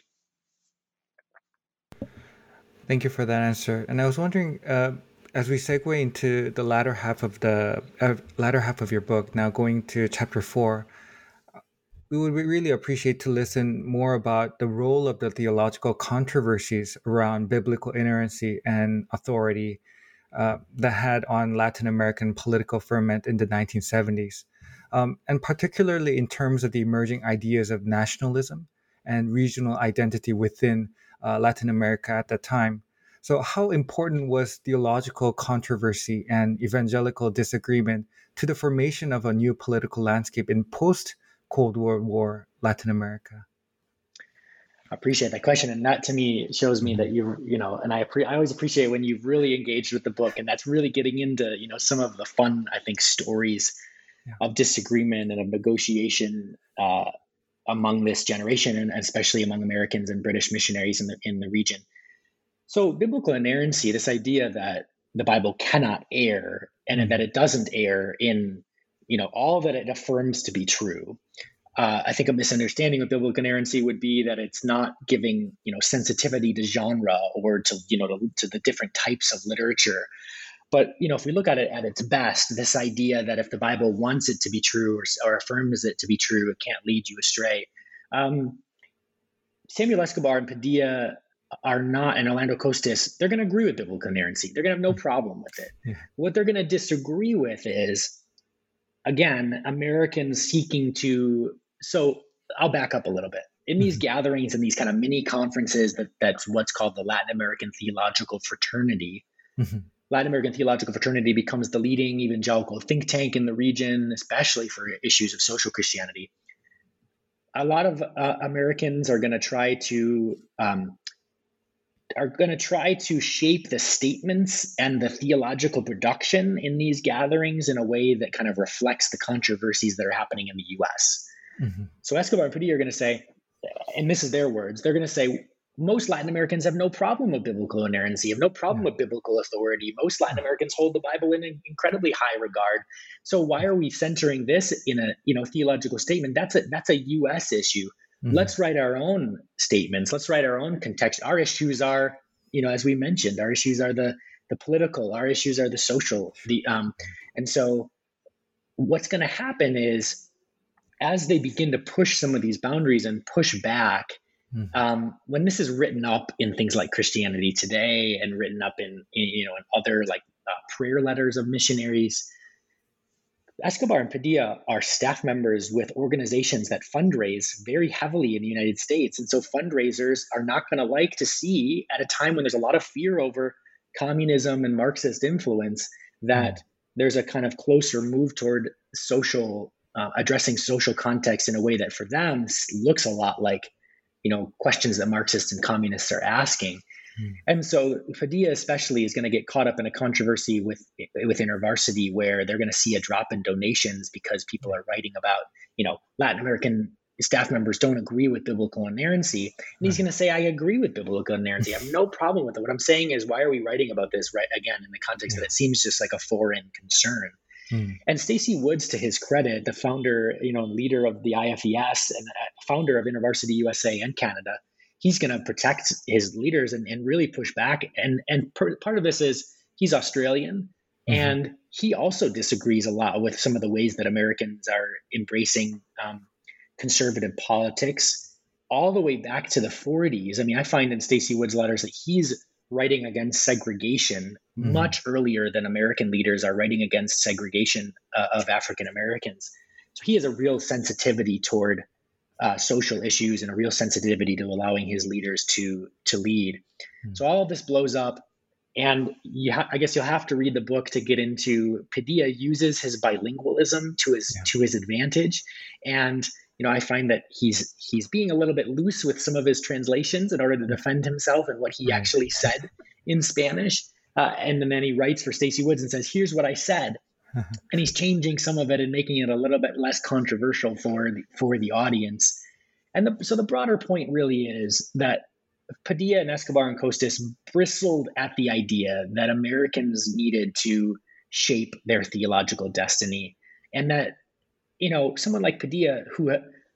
Thank you for that answer. And I was wondering, as we segue into the latter half of your book, now going to chapter 4, we would really appreciate to listen more about the role of the theological controversies around biblical inerrancy and authority that had on Latin American political ferment in the 1970s. and particularly in terms of the emerging ideas of nationalism and regional identity within Latin America at that time. So, how important was theological controversy and evangelical disagreement to the formation of a new political landscape in post Cold War Latin America? I appreciate that question, and that to me shows me that Mhm. and I always appreciate when you've really engaged with the book, and that's really getting into some of the fun, I think, stories Yeah. of disagreement and of negotiation among this generation, and especially among Americans and British missionaries in the region. So, biblical inerrancy, this idea that the Bible cannot err and that Mhm. it doesn't err in all that it affirms to be true. I think a misunderstanding of biblical inerrancy would be that it's not giving sensitivity to genre or to the different types of literature. But if we look at it at its best, this idea that if the Bible wants it to be true or affirms it to be true, it can't lead you astray. Um, Samuel Escobar and Padilla are not, and Orlando Costas, they're going to agree with biblical inerrancy. They're going to have no problem with it. Yeah. What they're going to disagree with is, again, Americans seeking to. So I'll back up a little bit. In these Mhm. gatherings and these kind of mini conferences, that's what's called the Latin American Theological Fraternity. Mhm. Latin American Theological Fraternity becomes the leading evangelical think tank in the region, especially for issues of social Christianity. A lot of Americans are going to try to shape the statements and the theological production in these gatherings in a way that kind of reflects the controversies that are happening in the U.S. Mhm. So Escobar and Padilla are going to say, and this is their words, they're going to say, most Latin Americans have no problem with biblical inerrancy, have no problem Yeah. with biblical authority. Most Latin Americans hold the Bible in an incredibly high regard. So why are we centering this in a theological statement? That's a U.S. issue. Mhm. Let's write our own statements. Let's write our own context. Our issues are, as we mentioned, our issues are the political. Our issues are the social. And so what's going to happen is, as they begin to push some of these boundaries and push back, Mhm. when this is written up in things like Christianity Today and written up in other like prayer letters of missionaries, Escobar and Padilla are staff members with organizations that fundraise very heavily in the United States. And so fundraisers are not going to like to see, at a time when there's a lot of fear over communism and Marxist influence, that Mhm. there's a kind of closer move toward addressing social context in a way that for them looks a lot like, questions that Marxists and communists are asking. Mhm. And so Padilla especially is going to get caught up in a controversy with InterVarsity, where they're going to see a drop in donations because people are writing about, Latin American staff members don't agree with biblical inerrancy. And he's Right. going to say, I agree with biblical inerrancy. I have no problem with it. What I'm saying is, why are we writing about this, right? Again, in the context that Yeah. it seems just like a foreign concern. Mhm. And Stacey Woods, to his credit, the founder, leader of the IFES and founder of InterVarsity USA and Canada, he's going to protect his leaders and really push back. Part of this is he's Australian, Mhm. and he also disagrees a lot with some of the ways that Americans are embracing conservative politics, all the way back to the 40s. I mean, I find in Stacey Woods' letters that he's writing against segregation Mhm. much earlier than American leaders are writing against segregation of African Americans. So he has a real sensitivity toward social issues and a real sensitivity to allowing his leaders to lead. Mhm. So all of this blows up, and I guess you'll have to read the book to get into. Padilla uses his bilingualism Yeah. to his advantage, and I find that he's being a little bit loose with some of his translations in order to defend himself and what he Right. actually said in Spanish. And then he writes for Stacey Woods and says, "Here's what I said," and he's changing some of it and making it a little bit less controversial for the audience. And so the broader point really is that Padilla and Escobar and Costas bristled at the idea that Americans needed to shape their theological destiny, and that someone like Padilla, who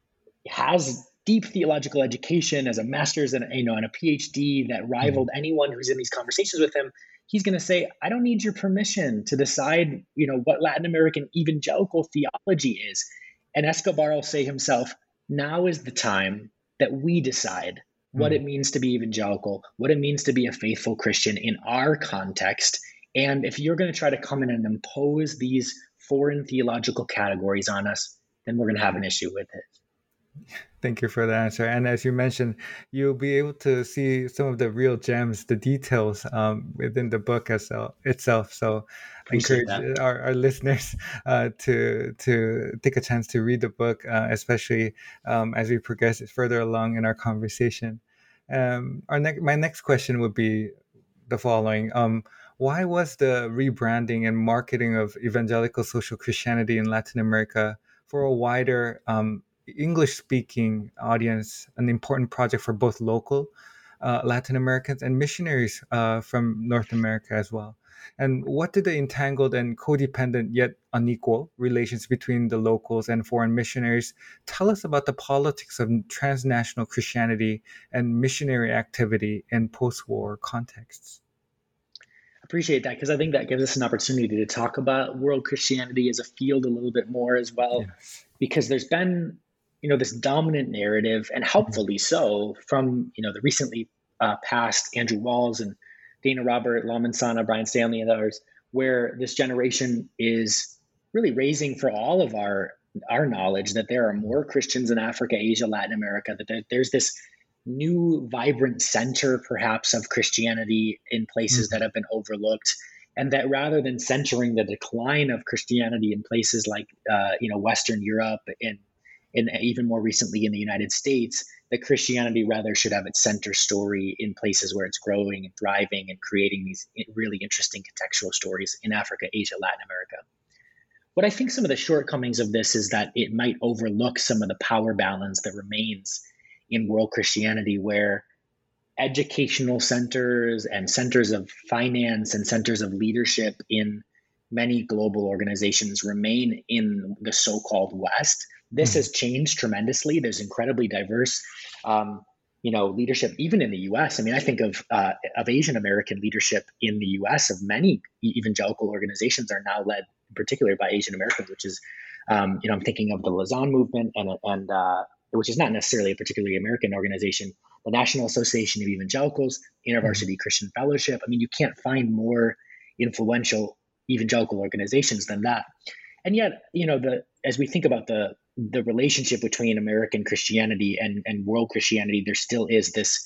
has deep theological education as a master's and a PhD that Mhm. rivaled anyone who's in these conversations with him, he's going to say, I don't need your permission to decide, what Latin American evangelical theology is. And Escobar will say himself, now is the time that we decide what Mhm. it means to be evangelical, what it means to be a faithful Christian in our context. And if you're going to try to come in and impose these foreign theological categories on us, then we're going to have an issue with it. Thank you for the answer. And as you mentioned, you'll be able to see some of the real gems, the details within the book itself. So I Appreciate encourage that. our listeners to take a chance to read the book, especially as we progress further along in our conversation. My next question would be the following. Why was the rebranding and marketing of evangelical social Christianity in Latin America for a wider English-speaking audience an important project for both local Latin Americans and missionaries from North America as well? And what did the entangled and codependent yet unequal relations between the locals and foreign missionaries tell us about the politics of transnational Christianity and missionary activity in post-war contexts? Appreciate that, because I think that gives us an opportunity to talk about world Christianity as a field a little bit more as well, Yes. because there's been, this dominant narrative, and helpfully so, from, the recently passed Andrew Walls and Dana Robert, Laman Sana, Brian Stanley, and others, where this generation is really raising for all of our knowledge that there are more Christians in Africa, Asia, Latin America, that there's this new vibrant center perhaps of Christianity in places that have been overlooked, and that rather than centering the decline of Christianity in places like Western Europe and even more recently in the United States, that Christianity rather should have its center story in places where it's growing and thriving and creating these really interesting contextual stories in Africa, Asia, Latin America. What I think some of the shortcomings of this is that it might overlook some of the power balance that remains in world Christianity, where educational centers and centers of finance and centers of leadership in many global organizations remain in the so-called West. This has changed tremendously. There's incredibly diverse, leadership, even in the U.S. I mean, I think of Asian American leadership in the U.S. of many evangelical organizations are now led, in particular, by Asian Americans, which is, I'm thinking of the Lausanne movement and which is not necessarily a particularly American organization, the National Association of Evangelicals, InterVarsity Christian Fellowship. I mean, you can't find more influential evangelical organizations than that. And yet, as we think about the relationship between American Christianity and world Christianity, there still is this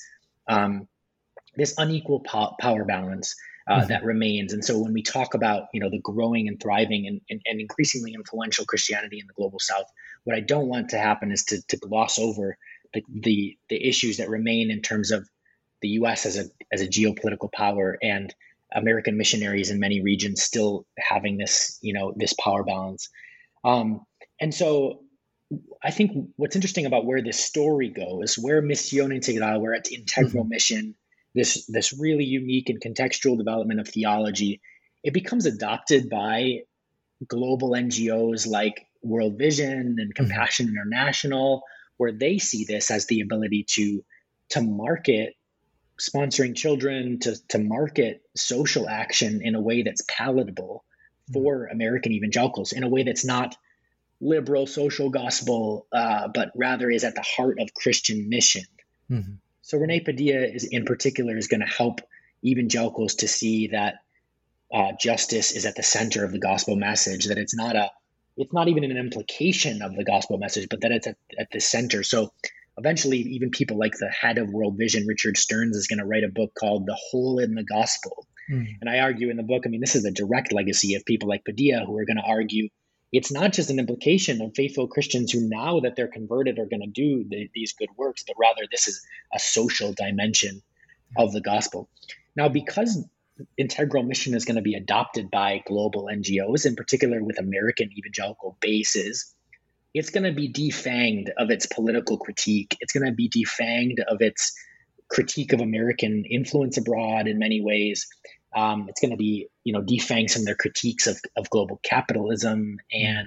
unequal power balance that remains. And so when we talk about, the growing and thriving and increasingly influential Christianity in the global South, what I don't want to happen is to gloss over the issues that remain in terms of the U.S. as a geopolitical power and American missionaries in many regions still having this, this power balance. And so I think what's interesting about where this story goes, where Misión Integral, where it's integral mission, this really unique and contextual development of theology, it becomes adopted by global NGOs like World Vision and Compassion International, where they see this as the ability to market sponsoring children, to market social action in a way that's palatable for American evangelicals, in a way that's not liberal social gospel, but rather is at the heart of Christian mission. Mm-hmm. So Rene Padilla is going to help evangelicals to see that justice is at the center of the gospel message, that it's not even an implication of the gospel message, but that it's at the center. So eventually, even people like the head of World Vision, Richard Stearns, is going to write a book called The Hole in the Gospel. And I argue in the book, this is a direct legacy of people like Padilla, who are going to argue it's not just an implication of faithful Christians who, now that they're converted, are going to do these good works, but rather this is a social dimension of the gospel. Now, because integral mission is going to be adopted by global NGOs, in particular with American evangelical bases, it's going to be defanged of its political critique. It's going to be defanged of its critique of American influence abroad in many ways. It's going to be, defanged some of their critiques of global capitalism and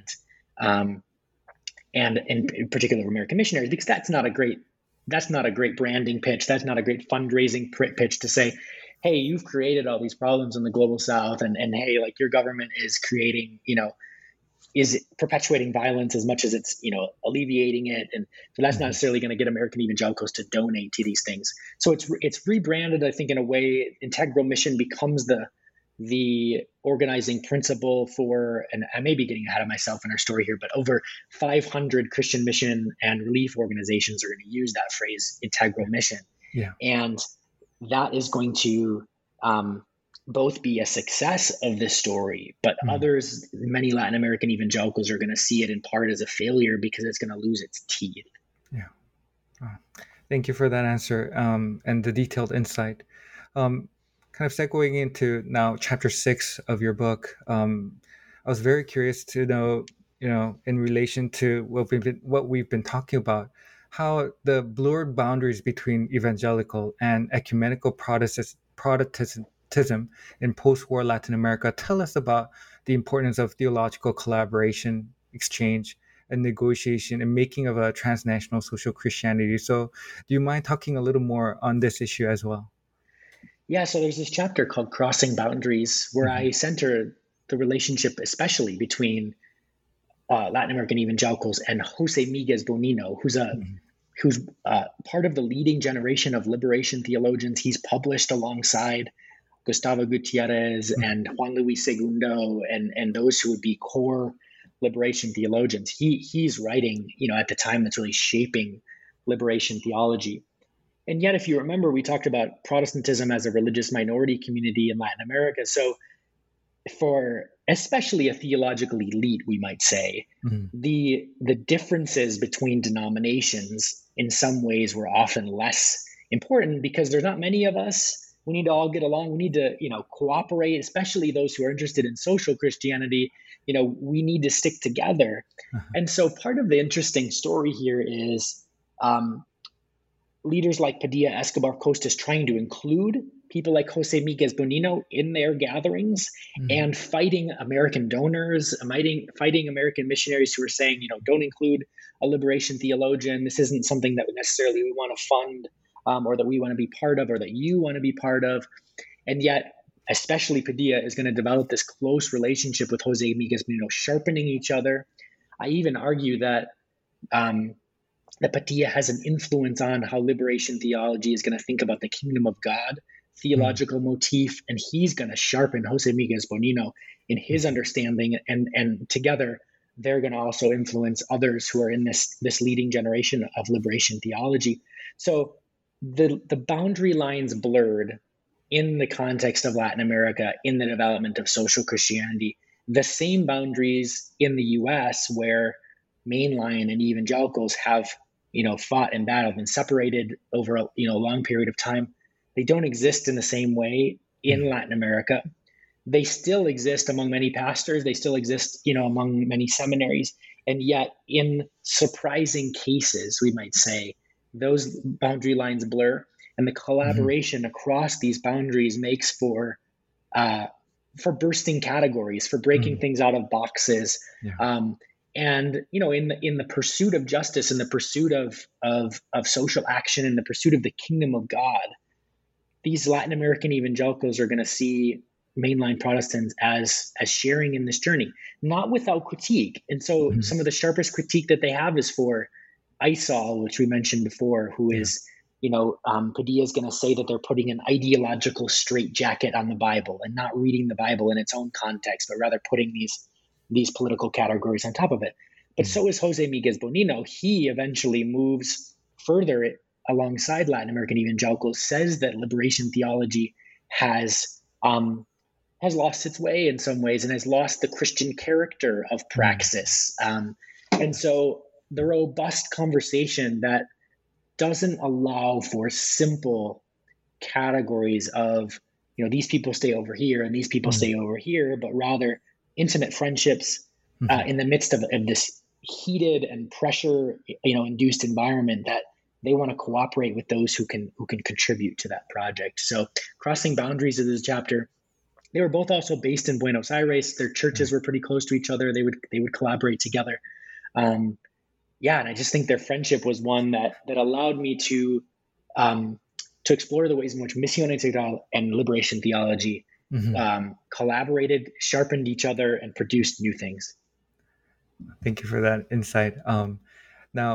in particular American missionaries, because that's not a great branding pitch. That's not a great fundraising pitch to say, hey, you've created all these problems in the global South, and hey, like, your government is creating, is perpetuating violence as much as it's, alleviating it. And so that's not necessarily going to get American evangelicals to donate to these things. So it's rebranded, I think, in a way. Integral mission becomes the the organizing principle for, and I may be getting ahead of myself in our story here, but over 500 Christian mission and relief organizations are going to use that phrase, integral mission. Yeah. And that is going to both be a success of this story, but others, many Latin American evangelicals, are going to see it in part as a failure because it's going to lose its teeth. Yeah. Thank you for that answer and the detailed insight. Kind of segueing into now chapter 6 of your book, I was very curious to know, in relation to what we've been talking about, how the blurred boundaries between evangelical and ecumenical Protestantism in post-war Latin America tell us about the importance of theological collaboration, exchange, and negotiation and making of a transnational social Christianity. So do you mind talking a little more on this issue as well? Yeah, so there's this chapter called Crossing Boundaries where I center the relationship especially between Latin American evangelicals and Jose Miguez Bonino, who's part of the leading generation of liberation theologians. He's published alongside Gustavo Gutierrez and Juan Luis Segundo and those who would be core liberation theologians. He's writing, at the time that's really shaping liberation theology. And yet, if you remember, we talked about Protestantism as a religious minority community in Latin America. So for especially a theological elite, we might say, the differences between denominations in some ways were often less important because there's not many of us. We need to all get along. We need to, cooperate, especially those who are interested in social Christianity. We need to stick together. And so part of the interesting story here is leaders like Padilla Escobar Costas trying to include people like Jose Miguez Bonino in their gatherings and fighting American donors, fighting American missionaries who are saying, don't include a liberation theologian. This isn't something that necessarily we want to fund or that we want to be part of or that you want to be part of. And yet, especially Padilla is going to develop this close relationship with Jose Miguez Bonino, sharpening each other. I even argue that that Padilla has an influence on how liberation theology is going to think about the kingdom of God theological motif, and he's going to sharpen Jose Miguez Bonino in his understanding, and together they're going to also influence others who are in this leading generation of liberation theology. So the boundary lines blurred in the context of Latin America in the development of social Christianity, the same boundaries in the US where mainline and evangelicals have fought and battled and separated over a long period of time. They don't exist in the same way in Latin America. They still exist among many pastors. They still exist, among many seminaries. And yet, in surprising cases, we might say, those boundary lines blur, and the collaboration across these boundaries makes for bursting categories, for breaking things out of boxes. And in the pursuit of justice, in the pursuit of social action, in the pursuit of the kingdom of God, these Latin American evangelicals are going to see mainline Protestants as sharing in this journey, not without critique. And so some of the sharpest critique that they have is for Aizal, which we mentioned before, who is, Padilla is going to say that they're putting an ideological straitjacket on the Bible and not reading the Bible in its own context, but rather putting these political categories on top of it. But so is Jose Miguez Bonino. He eventually moves further alongside Latin American evangelicals, says that liberation theology has lost its way in some ways and has lost the Christian character of praxis. And so the robust conversation that doesn't allow for simple categories of, these people stay over here and these people stay over here, but rather intimate friendships in the midst of this heated and pressure, induced environment, that they want to cooperate with those who can contribute to that project. So Crossing Boundaries is this chapter. They were both also based in Buenos Aires. Their churches were pretty close to each other. They would collaborate together. And I just think their friendship was one that allowed me to explore the ways in which Misión Integral and liberation theology collaborated, sharpened each other, and produced new things. Thank you for that insight. Now,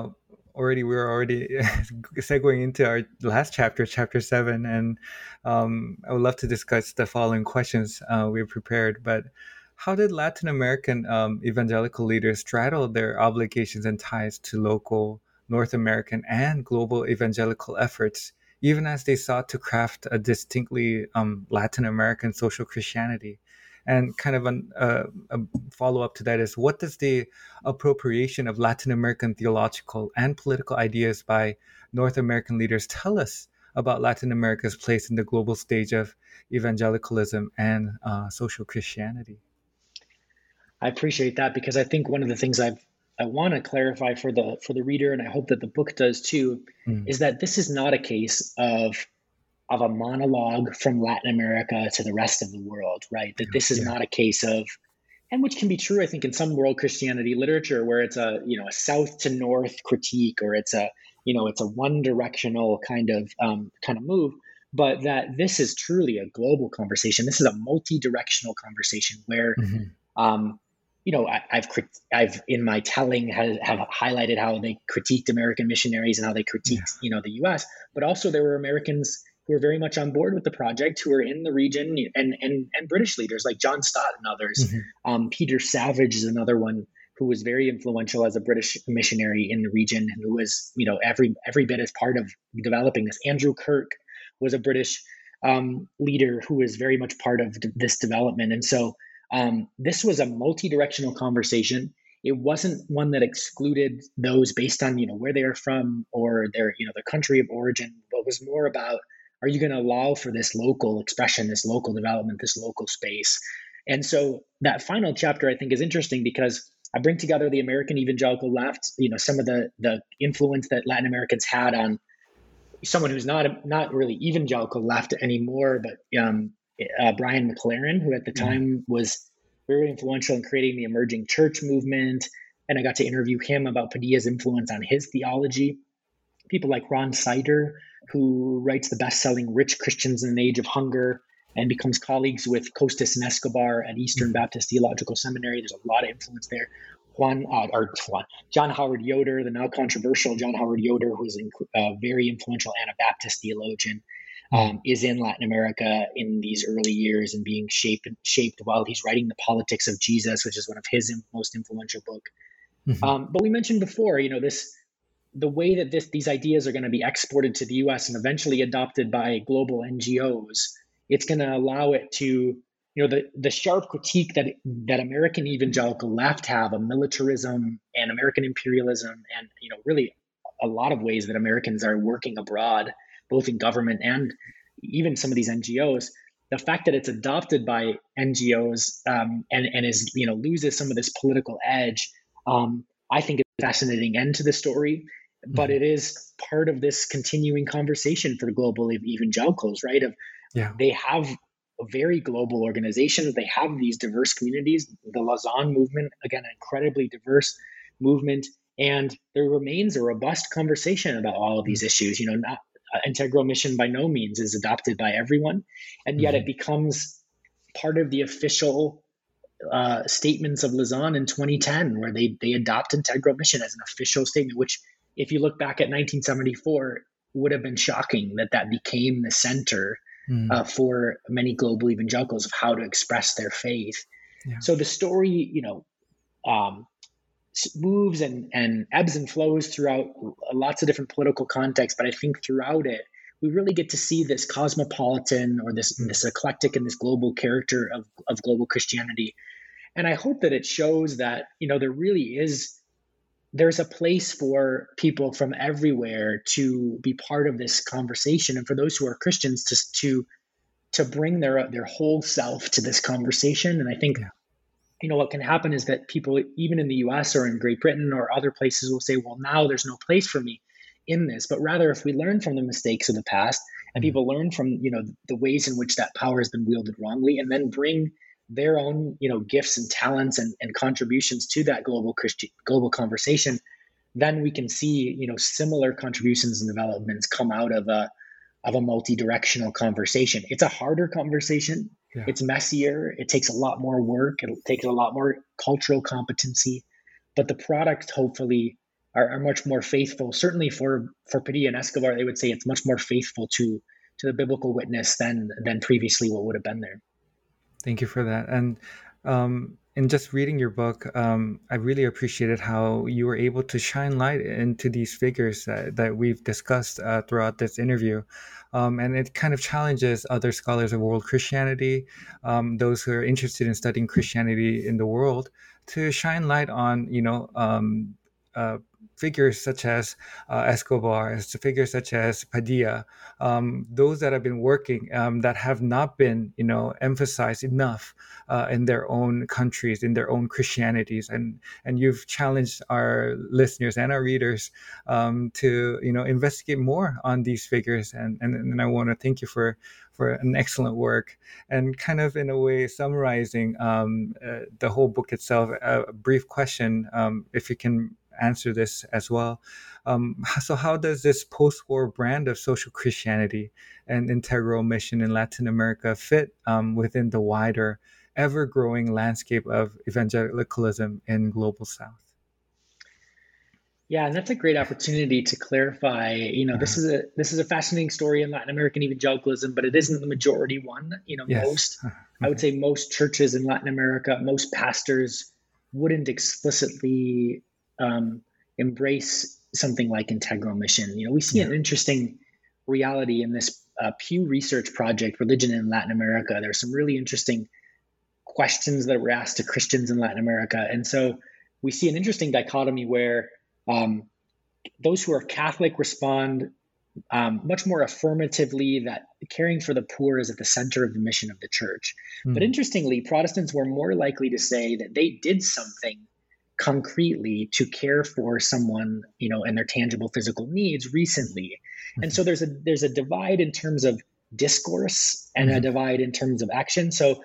we're already segueing into our last chapter, chapter 7, and I would love to discuss the following questions we prepared. But how did Latin American evangelical leaders straddle their obligations and ties to local North American and global evangelical efforts, even as they sought to craft a distinctly Latin American social Christianity? And kind of a follow up to that is, what does the appropriation of Latin American theological and political ideas by North American leaders tell us about Latin America's place in the global stage of evangelicalism and social Christianity? I appreciate that, because I think one of the things I want to clarify for the reader, and I hope that the book does too, is that this is not a case of a monologue from Latin America to the rest of the world, right? That this is not a case of, and which can be true, I think, in some world Christianity literature, where it's a south to north critique, or it's a one directional kind of move, but that this is truly a global conversation. This is a multi-directional conversation where, I've in my telling have highlighted how they critiqued American missionaries and how they critiqued the U.S., but also there were Americans who are very much on board with the project, who are in the region, and British leaders like John Stott and others. Peter Savage is another one who was very influential as a British missionary in the region, and who was, every bit as part of developing this. Andrew Kirk was a British leader who was very much part of this development. And so this was a multi-directional conversation. It wasn't one that excluded those based on, where they are from or their country of origin, but was more about, are you going to allow for this local expression, this local development, this local space? And so that final chapter, I think, is interesting because I bring together the American evangelical left, some of the influence that Latin Americans had on someone who's not really evangelical left anymore, but Brian McLaren, who at the time was very influential in creating the emerging church movement. And I got to interview him about Padilla's influence on his theology. People like Ron Sider, who writes the best-selling Rich Christians in an Age of Hunger and becomes colleagues with Costas and Escobar at Eastern Baptist Theological Seminary. There's a lot of influence there. John Howard Yoder, the now controversial John Howard Yoder, who's a very influential Anabaptist theologian, is in Latin America in these early years and being shaped while he's writing The Politics of Jesus, which is one of his most influential book. But we mentioned before, the way that these ideas are going to be exported to the U.S. and eventually adopted by global NGOs, it's going to allow it to, the sharp critique that American evangelical left have of militarism and American imperialism, and really a lot of ways that Americans are working abroad, both in government and even some of these NGOs. The fact that it's adopted by NGOs and is loses some of this political edge, I think is a fascinating end to the story. But it is part of this continuing conversation for global evangelicals, right? They have very global organizations. They have these diverse communities. The Lausanne movement, again, an incredibly diverse movement. And there remains a robust conversation about all of these issues. Integral mission by no means is adopted by everyone. And yet it becomes part of the official statements of Lausanne in 2010, where they adopt integral mission as an official statement, which, if you look back at 1974, would have been shocking that became the center for many global evangelicals of how to express their faith. So the story, moves and ebbs and flows throughout lots of different political contexts. But I think throughout it, we really get to see this cosmopolitan or this eclectic and this global character of global Christianity. And I hope that it shows that, there really there's a place for people from everywhere to be part of this conversation, and for those who are Christians to bring their whole self to this conversation. And I think, what can happen is that people, even in the US or in Great Britain or other places, will say, well, now there's no place for me in this. But rather, if we learn from the mistakes of the past and people learn from, the ways in which that power has been wielded wrongly, and then bring their own, gifts and talents and contributions to that global conversation, then we can see, similar contributions and developments come out of a multi-directional conversation. It's a harder conversation. Yeah. It's messier. It takes a lot more work. It'll take a lot more cultural competency, but the product hopefully are much more faithful. Certainly for Padilla and Escobar, they would say it's much more faithful to the biblical witness than previously what would have been there. Thank you for that. And in just reading your book, I really appreciated how you were able to shine light into these figures that we've discussed throughout this interview. And it kind of challenges other scholars of world Christianity, those who are interested in studying Christianity in the world, to shine light on, uh, figures such as Escobar, figures such as Padilla, those that have been working, that have not been, emphasized enough in their own countries, in their own Christianities, and you've challenged our listeners and our readers to, investigate more on these figures, and I want to thank you for an excellent work, and kind of in a way summarizing the whole book itself. A brief question, if you can answer this as well. So how does this post-war brand of social Christianity and integral mission in Latin America fit within the wider, ever-growing landscape of evangelicalism in Global South? Yeah, and that's a great opportunity to clarify. This is a fascinating story in Latin American evangelicalism, but it isn't the majority one. Yes. I would say most churches in Latin America, most pastors wouldn't explicitly embrace something like integral mission. We see an interesting reality in this Pew Research project, Religion in Latin America. There's some really interesting questions that were asked to Christians in Latin America. And so we see an interesting dichotomy where those who are Catholic respond much more affirmatively that caring for the poor is at the center of the mission of the church. But interestingly, Protestants were more likely to say that they did something concretely to care for someone, and their tangible physical needs recently. And so there's a divide in terms of discourse and a divide in terms of action. So,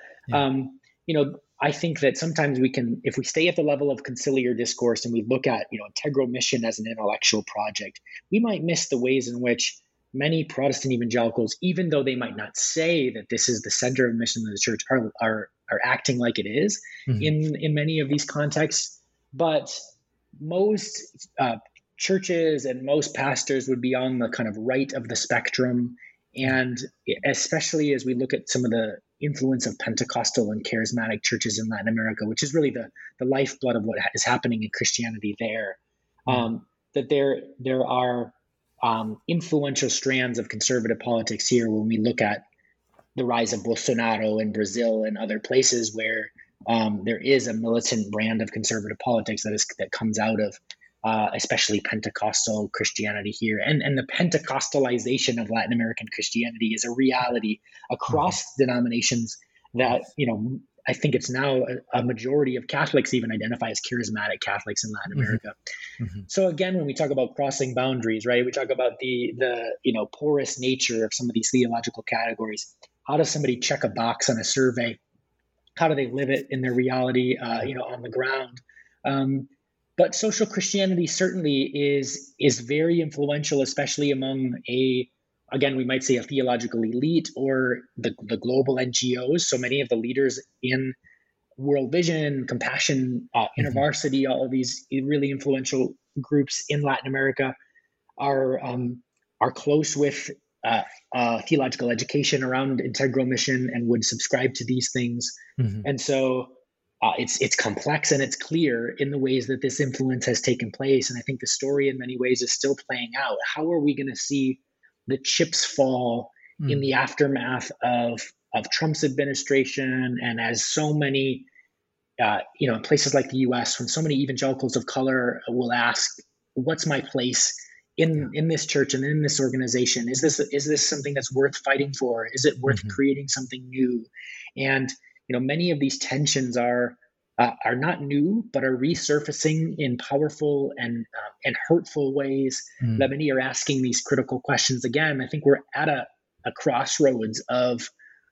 I think that sometimes we can, if we stay at the level of conciliar discourse and we look at, integral mission as an intellectual project, we might miss the ways in which many Protestant evangelicals, even though they might not say that this is the center of the mission of the church, are acting like it is in many of these contexts. But most churches and most pastors would be on the kind of right of the spectrum. And especially as we look at some of the influence of Pentecostal and charismatic churches in Latin America, which is really the lifeblood of what is happening in Christianity there, that there are influential strands of conservative politics here when we look at the rise of Bolsonaro in Brazil and other places where there is a militant brand of conservative politics that comes out of especially Pentecostal Christianity here. And the Pentecostalization of Latin American Christianity is a reality across denominations that, I think it's now a majority of Catholics even identify as charismatic Catholics in Latin America. So again, when we talk about crossing boundaries, right, we talk about the porous nature of some of these theological categories. How does somebody check a box on a survey? How do they live it in their reality, on the ground? But social Christianity certainly is very influential, especially among again, we might say a theological elite or the global NGOs. So many of the leaders in World Vision, Compassion, InterVarsity, all of these really influential groups in Latin America are close with theological education around integral mission and would subscribe to these things. And so it's complex and it's clear in the ways that this influence has taken place. And I think the story in many ways is still playing out. How are we going to see the chips fall in the aftermath of Trump's administration? And as so many, in places like the US, when so many evangelicals of color will ask, what's my place in this church and in this organization? Is this something that's worth fighting for? Is it worth creating something new? And many of these tensions are not new, but are resurfacing in powerful and hurtful ways. That many are asking these critical questions again. I think we're at a crossroads of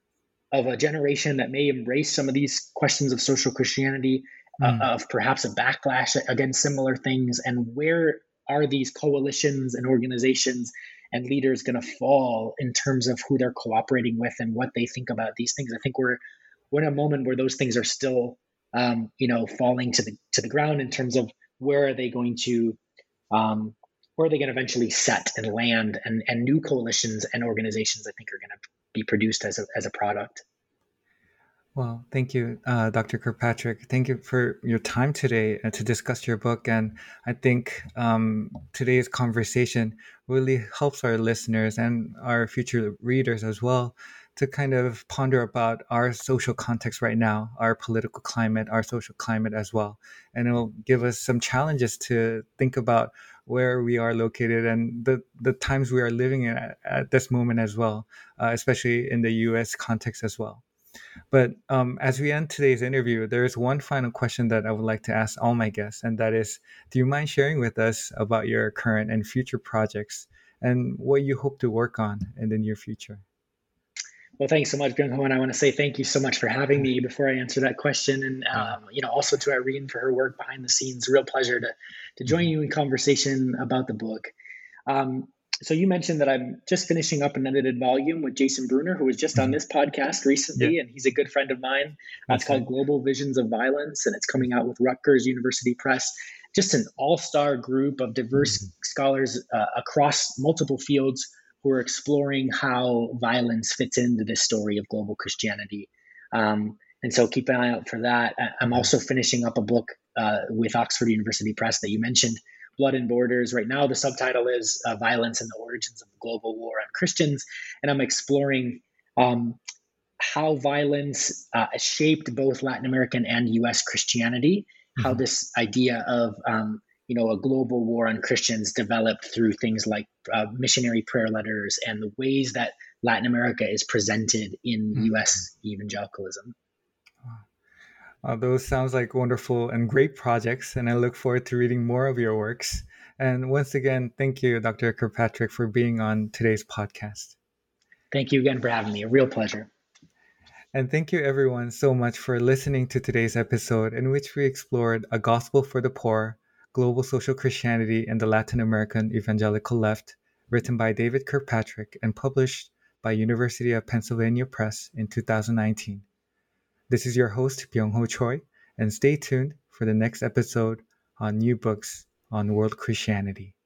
a generation that may embrace some of these questions of social Christianity, of perhaps a backlash against similar things, and where are these coalitions and organizations and leaders going to fall in terms of who they're cooperating with and what they think about these things? I think we're in a moment where those things are still, falling to the ground in terms of where are they going to Or are they going to eventually set and land, and new coalitions and organizations, I think, are going to be produced as a product. Well, thank you, Dr. Kirkpatrick. Thank you for your time today to discuss your book. And I think today's conversation really helps our listeners and our future readers as well to kind of ponder about our social context right now, our political climate, our social climate as well. And it'll give us some challenges to think about where we are located and the times we are living in at this moment as well, especially in the U.S. context as well. But as we end today's interview, there is one final question that I would like to ask all my guests, and that is, do you mind sharing with us about your current and future projects and what you hope to work on in the near future? Well, thanks so much, Byung-ho, and I want to say thank you so much for having me before I answer that question. And, also to Irene for her work behind the scenes. Real pleasure to join you in conversation about the book. So you mentioned that I'm just finishing up an edited volume with Jason Bruner, who was just on this podcast recently, and he's a good friend of mine. It's called Global Visions of Violence, and it's coming out with Rutgers University Press. Just an all-star group of diverse scholars across multiple fields who are exploring how violence fits into this story of global Christianity. And so keep an eye out for that. I'm also finishing up a book with Oxford University Press that you mentioned, Blood and Borders. Right now, the subtitle is Violence and the Origins of the Global War on Christians. And I'm exploring how violence shaped both Latin American and U.S. Christianity, how this idea of a global war on Christians developed through things like missionary prayer letters and the ways that Latin America is presented in U.S. evangelicalism. Those sounds like wonderful and great projects, and I look forward to reading more of your works. And once again, thank you, Dr. Kirkpatrick, for being on today's podcast. Thank you again for having me. A real pleasure. And thank you, everyone, so much for listening to today's episode in which we explored A Gospel for the Poor, Global Social Christianity and the Latin American Evangelical Left, written by David Kirkpatrick and published by University of Pennsylvania Press in 2019. This is your host, Byung-ho Choi, and stay tuned for the next episode on New Books on World Christianity.